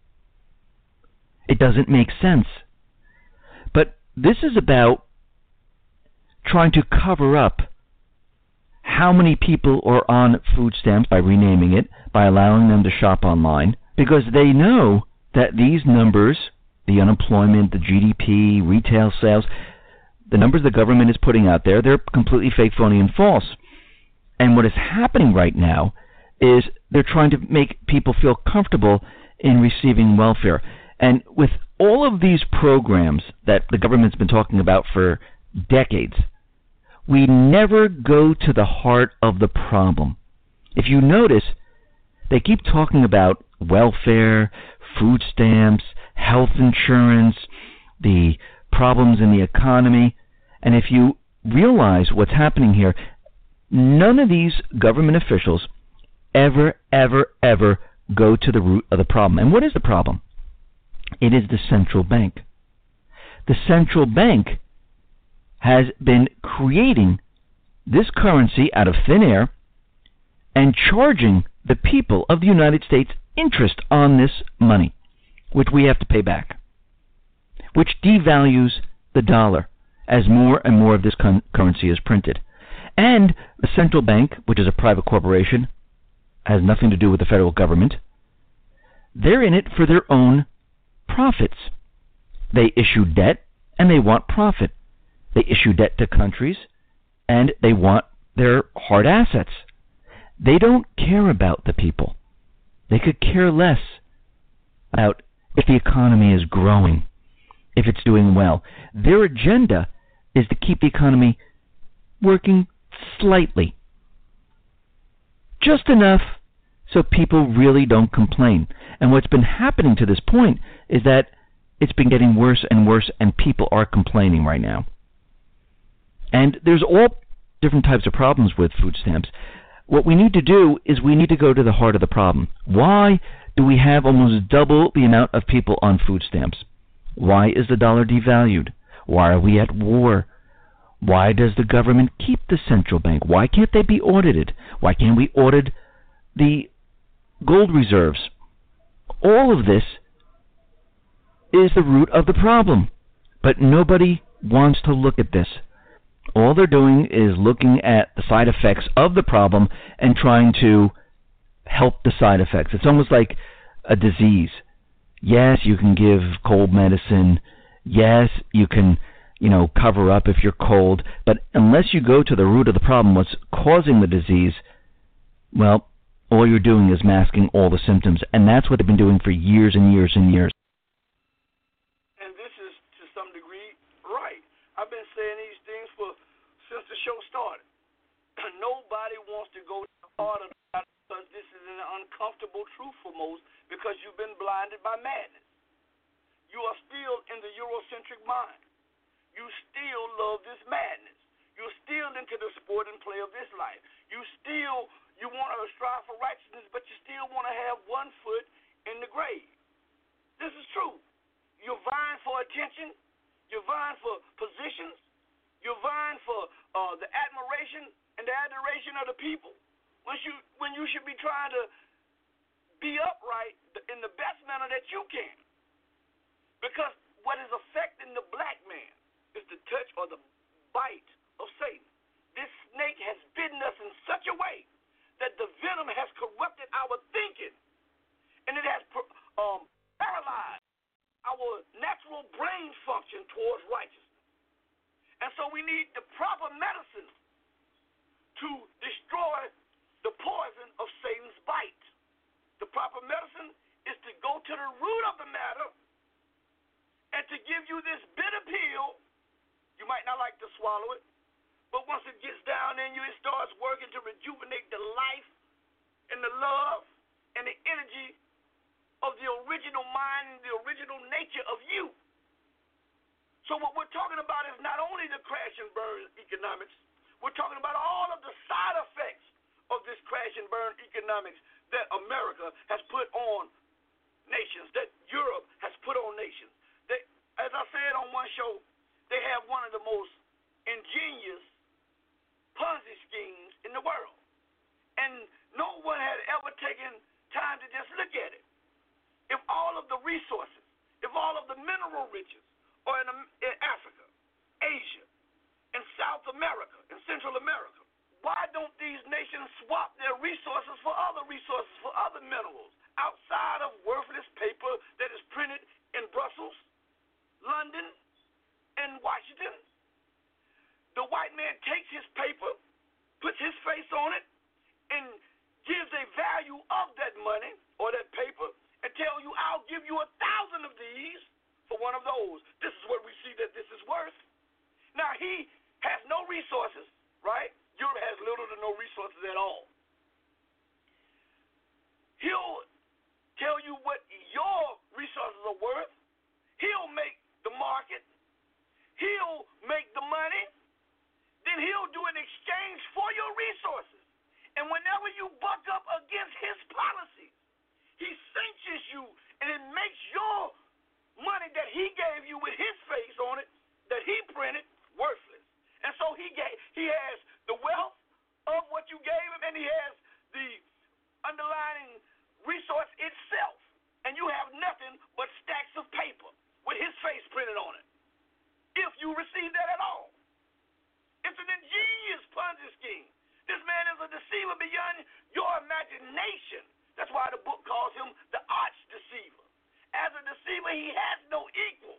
It doesn't make sense. But this is about trying to cover up how many people are on food stamps by renaming it, by allowing them to shop online, because they know that these numbers, the unemployment, the GDP, retail sales, the numbers the government is putting out there, they're completely fake, phony, and false. And what is happening right now is they're trying to make people feel comfortable in receiving welfare. And with all of these programs that the government's been talking about for decades, we never go to the heart of the problem. If you notice, they keep talking about welfare, food stamps, health insurance, the problems in the economy. And if you realize what's happening here, none of these government officials ever go to the root of the problem. And what is the problem? It is the central bank. The central bank has been creating this currency out of thin air and charging the people of the United States interest on this money, which we have to pay back, which devalues the dollar as more and more of this currency is printed. And the central bank, which is a private corporation, has nothing to do with the federal government, they're in it for their own profits. They issue debt and they want profit. They issue debt to countries and they want their hard assets. They don't care about the people. They could care less about if the economy is growing, if it's doing well. Their agenda is to keep the economy working slightly, just enough so people really don't complain. And what's been happening to this point is that it's been getting worse and worse, and people are complaining right now. And there's all different types of problems with food stamps. What we need to do is we need to go to the heart of the problem. Why do we have almost double the amount of people on food stamps? Why is the dollar devalued? Why are we at war? Why does the government keep the central bank? Why can't they be audited? Why can't we audit the gold reserves? All of this is the root of the problem. But nobody wants to look at this. All they're doing is looking at the side effects of the problem and trying to help the side effects. It's almost like a disease. Yes, you can give cold medicine. Yes, you can, cover up if you're cold. But unless you go to the root of the problem, what's causing the disease, well, all you're doing is masking all the symptoms. And that's what they've been doing for years and years and years. And this is, to some degree, right. I've been saying these things since the show started. Nobody wants to go hard about it because this is an uncomfortable truth for most, because you've been blinded by madness. You are still in the Eurocentric mind. You still love this madness. You're still into the sport and play of this life. You want to strive for righteousness, but you still want to have one foot in the grave. This is true. You're vying for attention. You're vying for positions. You're vying for the admiration and the adoration of the people, when you should be trying to be upright in the best manner that you can. Because what is affecting the black man is the touch or the bite of Satan. This snake has bitten us in such a way that the venom has corrupted our thinking, and it has paralyzed our natural brain function towards righteousness. And so we need the proper medicine to destroy the poison of Satan's bite. The proper medicine is to go to the root of the matter and to give you this bitter pill. You might not like to swallow it, but once it gets down in you, it starts working to rejuvenate the life and the love and the energy of the original mind and the original nature of you. So what we're talking about is not only the crash and burn economics, we're talking about all of the side effects of this crash and burn economics that America has put on nations, that Europe has put on nations. As I said on one show, they have one of the most ingenious Ponzi schemes in the world. And no one had ever taken time to just look at it. If all of the resources, if all of the mineral riches are in Africa, Asia, and South America, and Central America, why don't these nations swap their resources for other minerals outside of worthless paper that is printed in Brussels, London, and Washington? The white man takes his paper, puts his face on it, and gives a value of that money or that paper and tell you, I'll give you 1,000 of these for one of those. This is what we see that this is worth. Now, he has no resources, right? Europe has little to no resources at all. He'll tell you what your resources are worth. He'll make the market. He'll make the money. Then he'll do an exchange for your resources. And whenever you buck up against his policies, he cinches you, and it makes your money that he gave you with his face on it, that he printed, worthless. And so he has the wealth of what you gave him, and he has the underlying resource itself. And you have nothing but stacks of paper with his face printed on it, if you receive that at all. It's an ingenious Ponzi scheme. This man is a deceiver beyond your imagination. That's why the book calls him the arch deceiver. As a deceiver, he has no equal.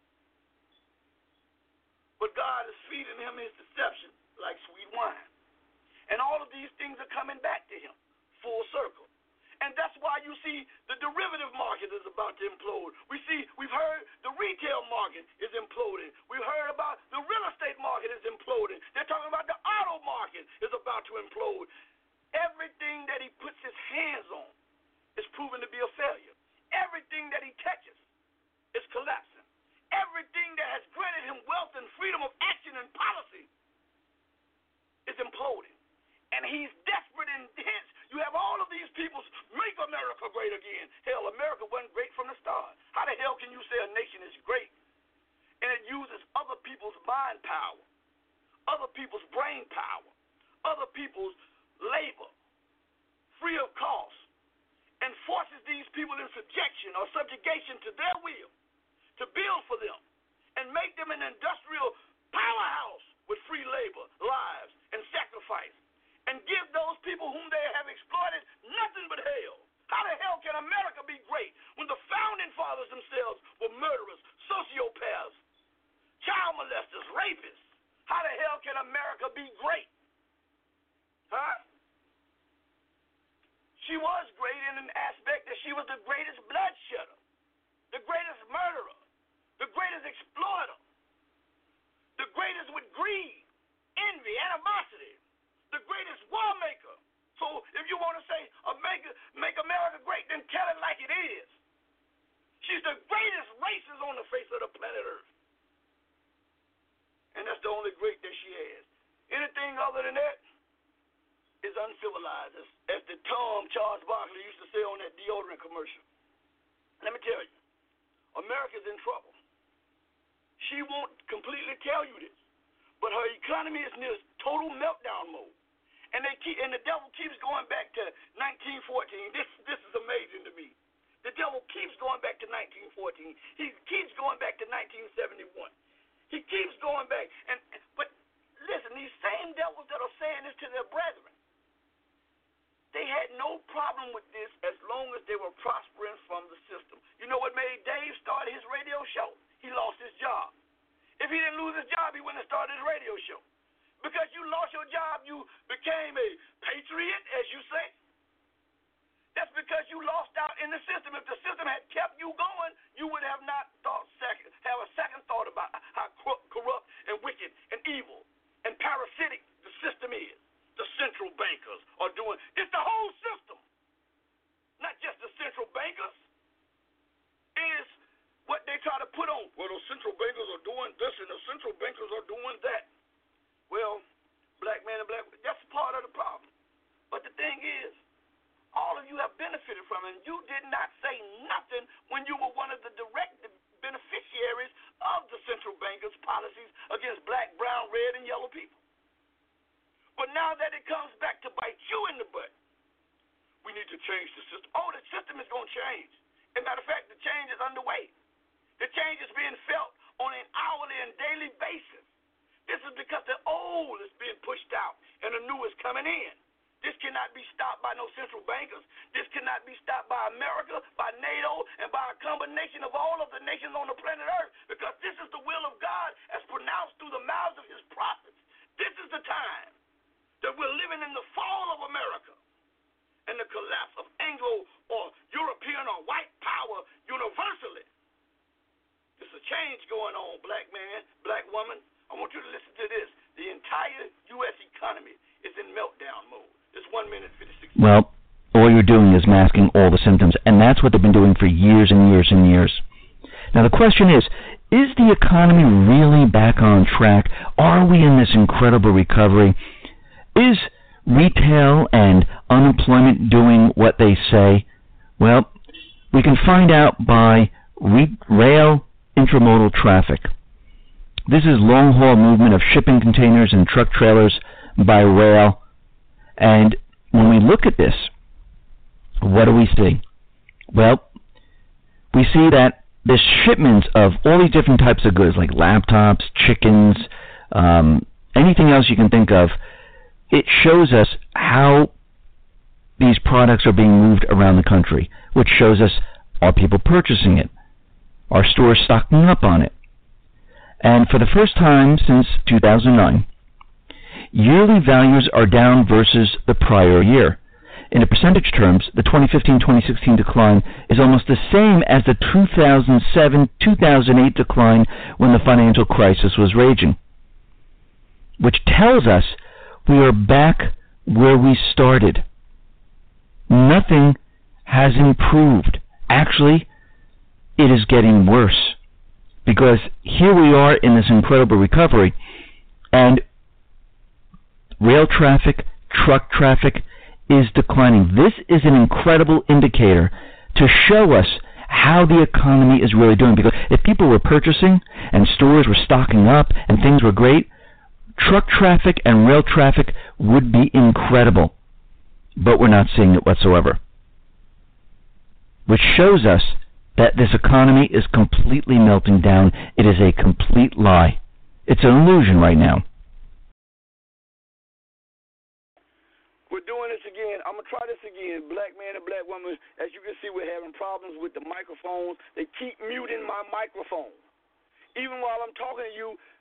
But God is feeding him his deception like sweet wine. And all of these things are coming back to him, full circle. And that's why you see the derivative market is about to implode. We've heard the retail market is imploding. We've heard about the real estate market is imploding. They're talking about the auto market is about to implode. Everything that he puts his hands on is proven to be a failure. Everything that he touches is collapsing. Everything that has granted him wealth and freedom of action and policy is imploding. And he's desperate, and hence you have all of these people, make America great again. Hell, America wasn't great from the start. How the hell can you say a nation is great and it uses other people's mind power, other people's brain power, other people's labor, free of cost, and forces these people in subjection or subjugation to their will to build for them and make them an industrial powerhouse with free labor, lives, and sacrifice, and give those people whom they have exploited nothing but hell? How the hell can America be great when the founding fathers be great. Huh? She was great in an aspect that she was the greatest bloodshedder, the greatest murderer, the greatest exploiter, the greatest with greed, envy, animosity, the greatest war maker. So if you want to say make America great, then tell it like it is. She's the greatest racist on the face of the planet Earth. And that's the only great that she has. Anything other than that is uncivilized, as the Tom Charles Barkley used to say on that deodorant commercial. Let me tell you, America's in trouble. She won't completely tell you this, but her economy is near total meltdown mode. And the devil keeps going back to 1914. This is amazing to me. The devil keeps going back to 1914. He keeps going back to 1971. He keeps going back. But listen, these same devils that are saying this to their brethren, they had no problem with this as long as they were prospering from the system. You know what made Dave start his radio show? He lost his job. If he didn't lose his job, he wouldn't have started his radio show. Because you lost your job, you became a patriot, as you say. That's because you lost out in the system. If the system had kept you going, you would have not have a second thought about how corrupt and wicked and evil and parasitic the system is. The central bankers are doing. It's the whole system, not just the central bankers. Is what they try to put on. Well, the central bankers are doing this and the central bankers are doing that. Well, black man and black woman, that's part of the problem. But the thing is, all of you have benefited from it, and you did not say nothing when you were one of the direct beneficiaries of the central bankers' policies against black, brown, red, and yellow people. But now that it comes back to bite you in the butt, we need to change the system. Oh, the system is going to change. As a matter of fact, the change is underway. The change is being felt on an hourly and daily basis. This is because the old is being pushed out and the new is coming in. This cannot be stopped by no central bankers. This cannot be stopped by America, by NATO, and by a combination of all of the nations on the planet Earth, because this is the will of God as pronounced through the mouths of his prophets. This is the time that we're living in the fall of America and the collapse of Anglo or European or white power universally. There's a change going on, black man, black woman. I want you to listen to this. The entire U.S. economy is in meltdown mode. It's 1 minute 56 seconds. Well, all you're doing is masking all the symptoms, and that's what they've been doing for years and years and years. Now, the question is the economy really back on track? Are we in this incredible recovery? Is retail and unemployment doing what they say? Well, we can find out by rail intermodal traffic. This is long-haul movement of shipping containers and truck trailers by rail. And when we look at this, what do we see? Well, we see that the shipments of all these different types of goods, like laptops, chickens, anything else you can think of, it shows us how these products are being moved around the country, which shows us, are people purchasing it? Are stores stocking up on it? And for the first time since 2009, yearly values are down versus the prior year. In percentage terms, the 2015-2016 decline is almost the same as the 2007-2008 decline when the financial crisis was raging, which tells us we are back where we started. Nothing has improved. Actually, it is getting worse, because here we are in this incredible recovery, and rail traffic, truck traffic is declining. This is an incredible indicator to show us how the economy is really doing, because if people were purchasing and stores were stocking up and things were great, truck traffic and rail traffic would be incredible. But we're not seeing it whatsoever, which shows us that this economy is completely melting down. It is a complete lie. It's an illusion right now. We're doing this again. I'm going to try this again. Black man and black woman, as you can see, we're having problems with the microphones. They keep muting my microphone. Even while I'm talking to you,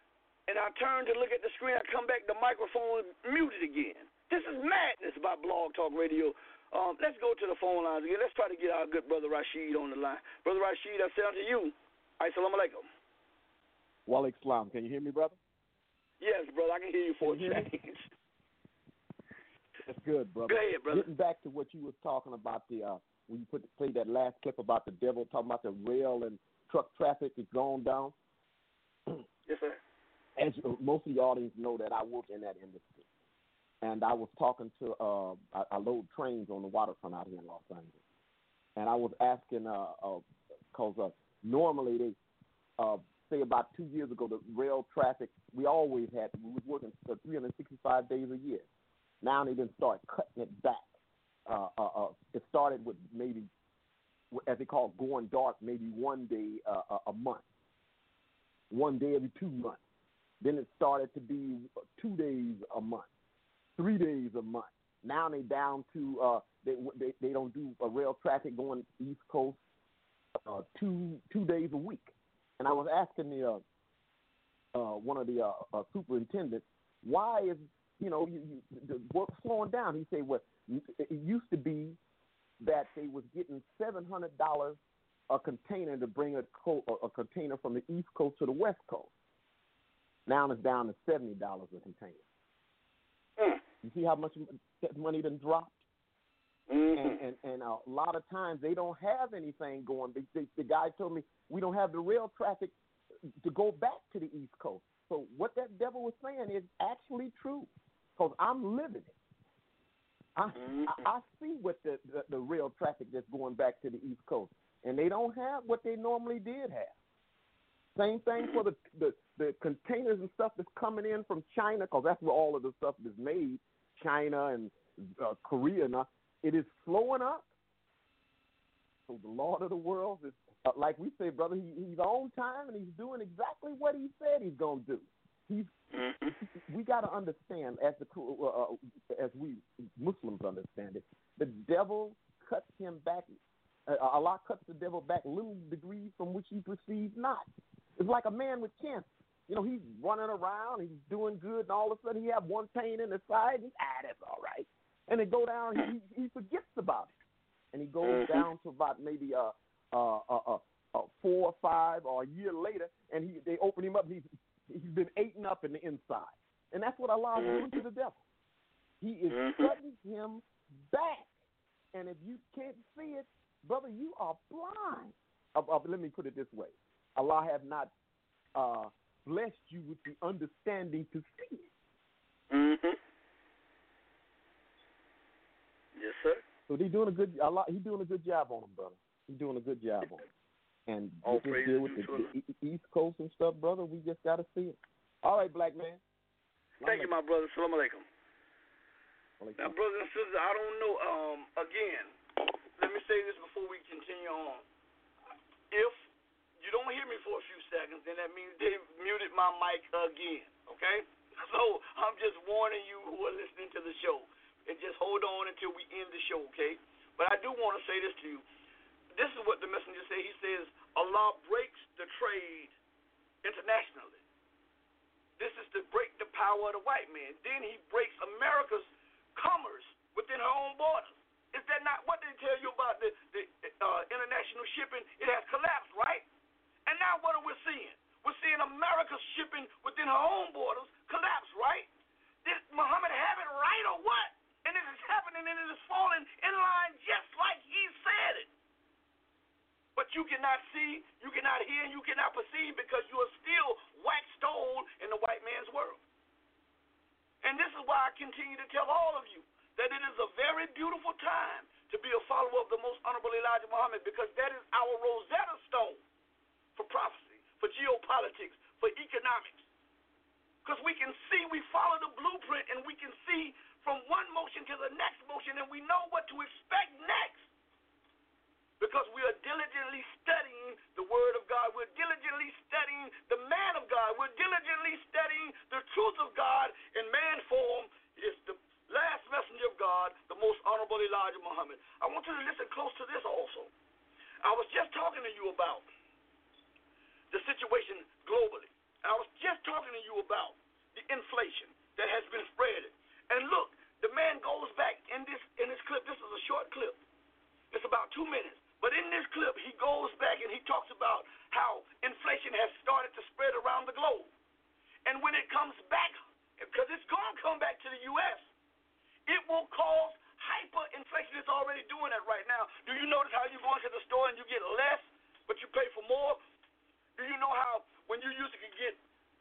and I turn to look at the screen. I come back, the microphone muted again. This is madness by Blog Talk Radio. Let's go to the phone lines again. Let's try to get our good brother Rashid on the line. Brother Rashid, I say unto you, Assalamu alaikum. Wa alaikum salam. Can you hear me, brother? Yes, brother, I can hear you for a change. That's good, brother. Go ahead, brother. Getting back to what you were talking about, when you played that last clip about the devil, talking about the rail and truck traffic is going down. Yes, sir. As most of the audience know that I work in that industry. And I was talking to, I load trains on the waterfront out here in Los Angeles. And I was asking, because normally they, say about 2 years ago, the rail traffic, we was working 365 days a year. Now they didn't start cutting it back. It started with maybe, as they call it, going dark, maybe 1 day a month. 1 day every 2 months. Then it started to be 2 days a month, 3 days a month. Now they down to they don't do rail traffic going East Coast 2 days a week. And I was asking the one of the superintendents, why is the work slowing down? He said, well, it used to be that they was getting $700 a container to bring a container from the East Coast to the West Coast. Now it's down to $70 a container. You see how much that money done dropped? Mm-hmm. And a lot of times they don't have anything going. The guy told me we don't have the rail traffic to go back to the East Coast. So what that devil was saying is actually true, because I'm living it. I see what the rail traffic that's going back to the East Coast, and they don't have what they normally did have. Same thing for the containers and stuff that's coming in from China, because that's where all of the stuff is made, China and Korea. Now, it is slowing up. So the Lord of the world is, like we say, brother, he's on time, and he's doing exactly what he said he's going to do. We got to understand, as we Muslims understand it, the devil cuts him back. Allah cuts the devil back little degrees from which he perceives not. It's like a man with cancer. He's running around, he's doing good, and all of a sudden he have one pain in the side, and that's all right. And it go down, he forgets about it. And he goes down to about maybe 4 or 5 or a year later, and they open him up, and he's been eaten up in the inside. And that's what Allah is doing to the devil. He is cutting him back. And if you can't see it, brother, you are blind. Let me put it this way. Allah have not blessed you with the understanding to see it. Mm-hmm. Yes, sir. So he's doing a good job on him, brother. He's doing a good job on him. And you just deal with the East Coast and stuff, brother. We just got to see it. All right, black man. Thank you, my brother. Assalamu alaikum. Now, brothers and sisters, I don't know. Again, let me say this before we continue on. If you don't hear me for a few seconds, then that means they muted my mic again, okay? So I'm just warning you who are listening to the show. And just hold on until we end the show, okay? But I do want to say this to you. This is what the messenger said. He says, Allah breaks the trade internationally. This is to break the power of the white man. Then he breaks America's commerce within her own borders. Is that not what they tell you about the international shipping? It has collapsed, right? And now what are we seeing? We're seeing America's shipping within her own borders collapse, right? Did Muhammad have it right or what? And it is happening and it is falling in line just like he said it. But you cannot see, you cannot hear, and you cannot perceive because you are still waxed old in the white man's world. And this is why I continue to tell all of you that it is a very beautiful time to be a follower of the most honorable Elijah Muhammad, because that is our Rosetta Stone for prophecy, for geopolitics, for economics. Because we can see, we follow the blueprint, and we can see from one motion to the next motion, and we know what to expect next. Because we are diligently studying the Word of God. We're diligently studying the man of God. We're diligently studying the truth of God in man form. Is the last messenger of God, the most honorable Elijah Muhammad. I want you to listen close to this also. I was just talking to you about the situation globally. I was just talking to you about the inflation that has been spreaded. And look, the man goes back in this clip. This is a short clip. It's about 2 minutes. But in this clip, he goes back and he talks about how inflation has started to spread around the globe. And when it comes back, because it's going to come back to the U.S., it will cause hyperinflation. It's already doing that right now. Do you notice how you go into the store and you get less, but you pay for more? Do you know how when you used to get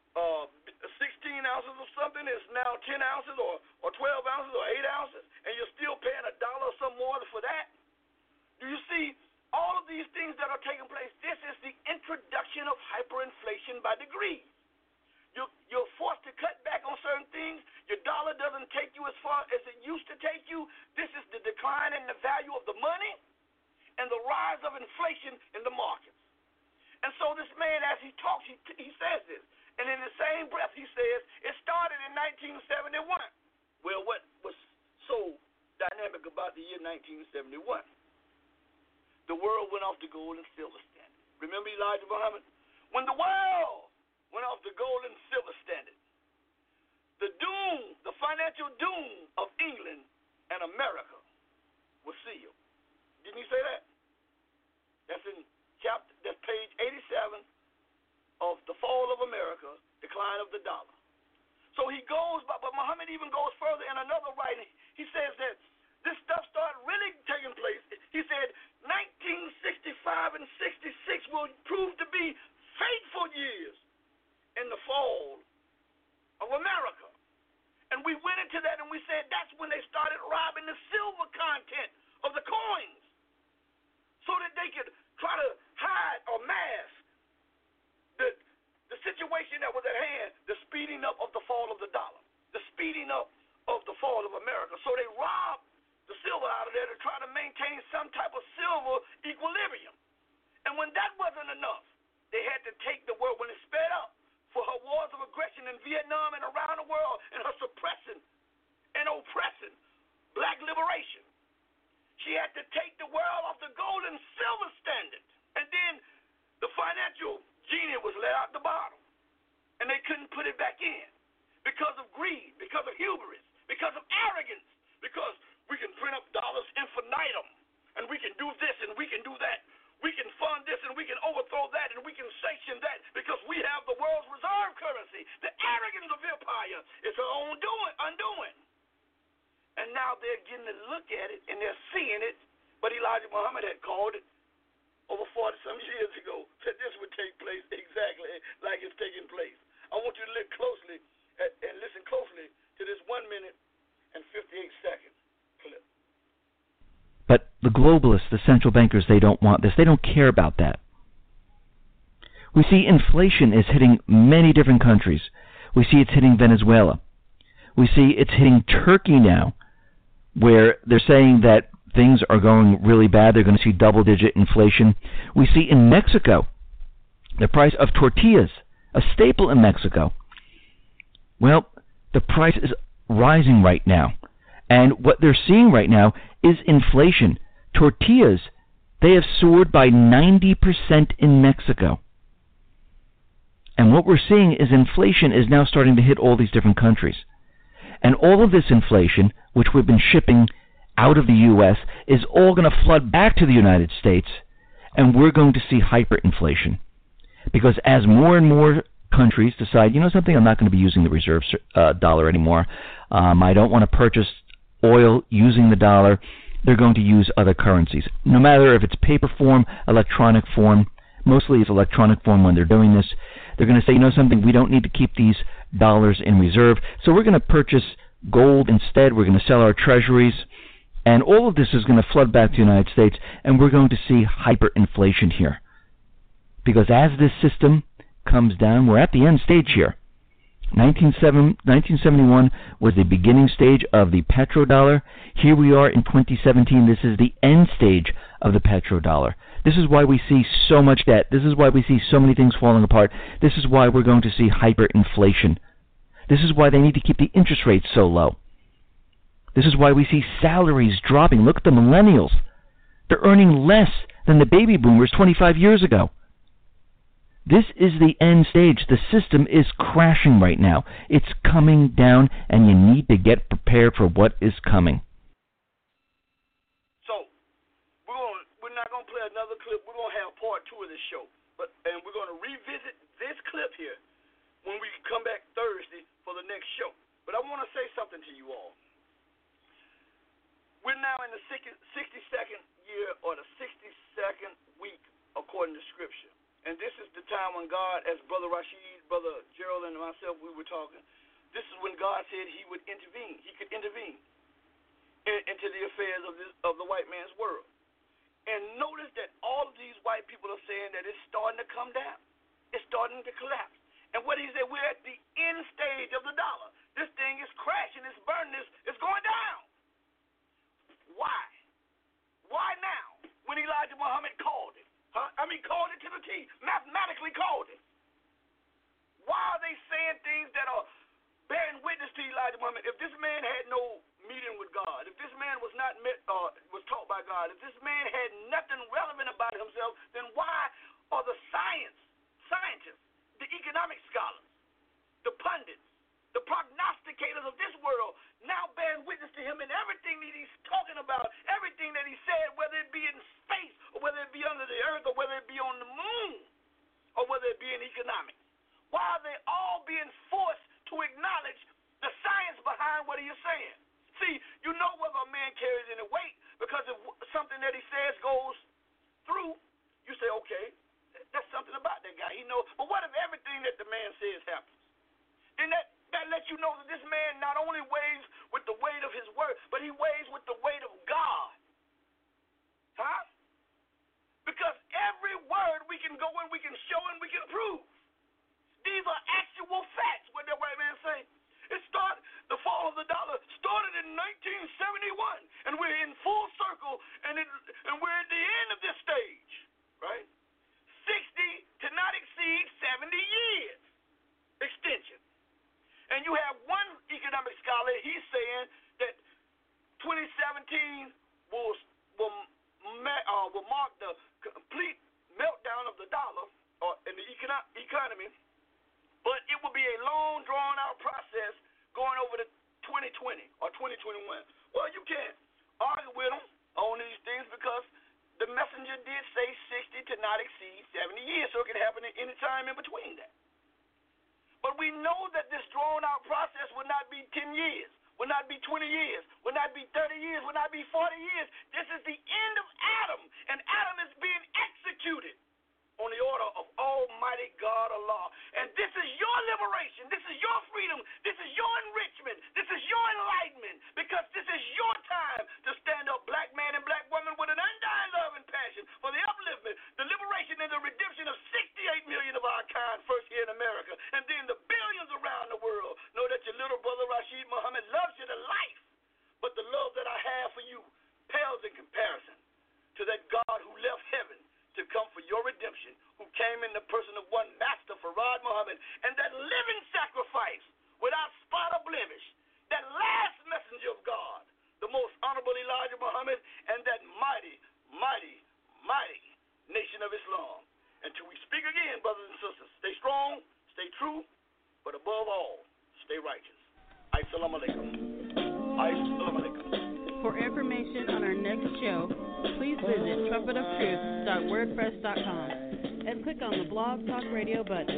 16 ounces of something, it's now 10 ounces or 12 ounces or 8 ounces, and you're still paying $1 or some more for that? Do you see all of these things that are taking place? This is the introduction of hyperinflation by degree. You're forced to cut back on certain things. Your dollar doesn't take you as far as it used to take you. This is the decline in the value of the money and the rise of inflation in the markets. And so this man, as he talks, he says this. And in the same breath, he says, it started in 1971. Well, what was so dynamic about the year 1971? The world went off the gold and silver standard. Remember Elijah Muhammad? When the world went off the gold and silver standard, the doom, the financial doom of England and America was sealed. Didn't he say that? That's in that's page 87 of The Fall of America, Decline of the Dollar. So he goes, but Muhammad even goes further in another writing. He says that this stuff started really taking place. He said 1965 and 66 will prove to be fateful years in the fall of America. And we went into that and we said that's when they started robbing the silver content of the coins so that they could try to hide or mask the situation that was at hand, the speeding up of the fall of the dollar, the speeding up of the fall of America. So they robbed the silver out of there to try to maintain some type of silver equilibrium. And when that wasn't enough, they had to take the world, when it sped up for her wars of aggression in Vietnam and around the world, and her suppressing and oppressing black liberation. She had to take the world off the gold and silver standard. And then the financial genie was let out the bottle. And they couldn't put it back in because of greed, because of hubris, because of arrogance, because we can print up dollars infinitum, and we can do this and we can do that. We can fund this and we can overthrow that and we can sanction that because we have the world's reserve currency. The arrogance of empire is her own undoing. And now they're getting to look at it and they're seeing it, but Elijah Muhammad had called it over 40-some years ago, that this would take place exactly like it's taking place. I want you to look closely and listen closely to this 1 minute and 58-second clip. But the globalists, the central bankers, they don't want this. They don't care about that. We see inflation is hitting many different countries. We see it's hitting Venezuela. We see it's hitting Turkey now, where they're saying that things are going really bad. They're going to see double-digit inflation. We see in Mexico the price of tortillas, a staple in Mexico. Well, the price is rising right now. And what they're seeing right now is inflation. Tortillas, they have soared by 90% in Mexico. And what we're seeing is inflation is now starting to hit all these different countries. And all of this inflation, which we've been shipping out of the U.S., is all going to flood back to the United States, and we're going to see hyperinflation. Because as more and more countries decide, you know something, I'm not going to be using the reserve dollar anymore. I don't want to purchase oil using the dollar. They're going to use other currencies. No matter if it's paper form, electronic form, mostly it's electronic form when they're doing this. They're going to say, you know something, we don't need to keep these dollars in reserve, so we're going to purchase gold instead. We're going to sell our treasuries. And all of this is going to flood back to the United States, and we're going to see hyperinflation here. Because as this system comes down, we're at the end stage here. 1971 was the beginning stage of the petrodollar. Here we are in 2017. This is the end stage of the petrodollar. This is why we see so much debt. This is why we see so many things falling apart. This is why we're going to see hyperinflation. This is why they need to keep the interest rates so low. This is why we see salaries dropping. Look at the millennials. They're earning less than the baby boomers 25 years ago. This is the end stage. The system is crashing right now. It's coming down, and you need to get prepared for what is coming. So, we're not going to play another clip. We're going to have part 2 of this show. And we're going to revisit this clip here when we come back Thursday for the next show. But I want to say something to you all. We're now in the 62nd year or the 62nd week according to Scripture. And this is the time when God, as Brother Rashid, Brother Gerald, and myself, we were talking, this is when God said he would intervene. He could intervene into the affairs of the white man's world. And notice that all of these white people are saying that it's starting to come down. It's starting to collapse. And what he said, we're at the end stage of the dollar. This thing is crashing, it's burning, it's going down. Why? Why now? When Elijah Muhammad called it. Called it to the T. Mathematically called it. Why are they saying things that are bearing witness to Elijah Muhammad? If this man had no meeting with God, if this man was not was taught by God, if this man had nothing relevant about himself, then why are the scientists, the economic scholars, the pundits, the prognosticators of this world now bearing witness to him in everything that he's talking about, everything that he said, whether it be in space or whether it be under the earth or whether it be on the moon or whether it be in economics? Why are they all being forced to acknowledge the science behind what he is saying? See, you know whether a man carries any weight because if something that he says goes through, you say, okay, that's something about that guy. He knows. But what if everything that the man says happens? Then that lets you know that this man not only weighs with the weight of his word, but he weighs with the weight of God. Huh? Because every word we can go and we can show and we can prove. These are actual facts, what that white man say. The fall of the dollar started in 1971, and we're in full circle, and we're at the end of this stage, right? 60 to not exceed 70 years extension. And you have one economic scholar, he's saying that 2017 will mark the complete meltdown of the dollar or in the economy, but it will be a long, drawn-out process going over to 2020 or 2021. Well, you can't argue with them on these things because the messenger did say 60 to not exceed 70 years, so it can happen at any time in between that. But we know that this drawn-out process will not be 10 years, will not be 20 years, will not be 30 years, will not be 40 years. This is the end of Adam, and Adam is being executed on the order of Almighty God Allah. And this is your liberation. This is your freedom. This is your enrichment. This is your enlightenment, because this is your time to stand up, black man and black woman, with an undying love and passion for the upliftment, the liberation, and the redemption of 68 million of our kind, first here in America, and then the billions around the world. Know that your little brother Rashid Muhammad loves you to life, but the love that I have for you pales in comparison to that God who left heaven to come for your redemption, who came in the person of one master, Farad Muhammad, and that living sacrifice without spot or blemish, that last messenger of God, the most honorable Elijah Muhammad, and that mighty, mighty, mighty nation of Islam. Until we speak again, brothers and sisters, stay strong, stay true, but above all, stay righteous. Assalamu alaikum. Assalamu alaikum. For information on our next show, please visit trumpetoftruth.wordpress.com and click on the Blog Talk Radio button.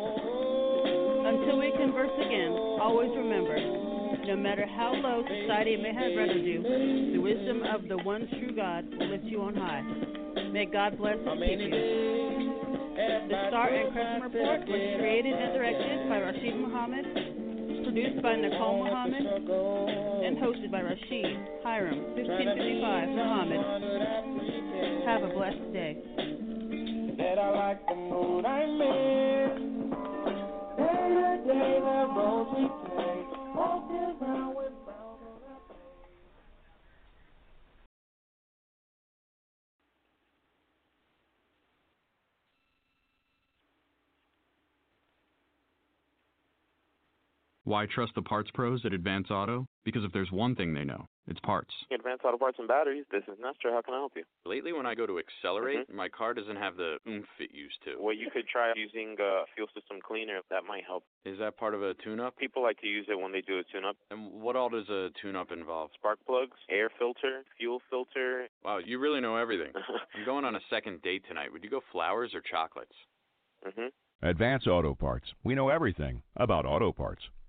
Until we converse again, always remember, no matter how low society may have rendered you, the wisdom of the one true God will lift you on high. May God bless and keep you. The Star and Crescent Report was created and directed by Rashid Muhammad, produced by Nicole Muhammad, and hosted by Rashid Hiram 1555 Muhammad. Have a blessed day. That I like the mood I'm in. Day to day, the roads we take. Walking around with Why trust the parts pros at Advance Auto? Because if there's one thing they know, it's parts. Advance Auto Parts and Batteries, this is Nestor. How can I help you? Lately, when I go to accelerate, my car doesn't have the oomph it used to. Well, you could try using a fuel system cleaner. That might help. Is that part of a tune-up? People like to use it when they do a tune-up. And what all does a tune-up involve? Spark plugs, air filter, fuel filter. Wow, you really know everything. I'm going on a second date tonight. Would you go flowers or chocolates? Advance Auto Parts. We know everything about auto parts.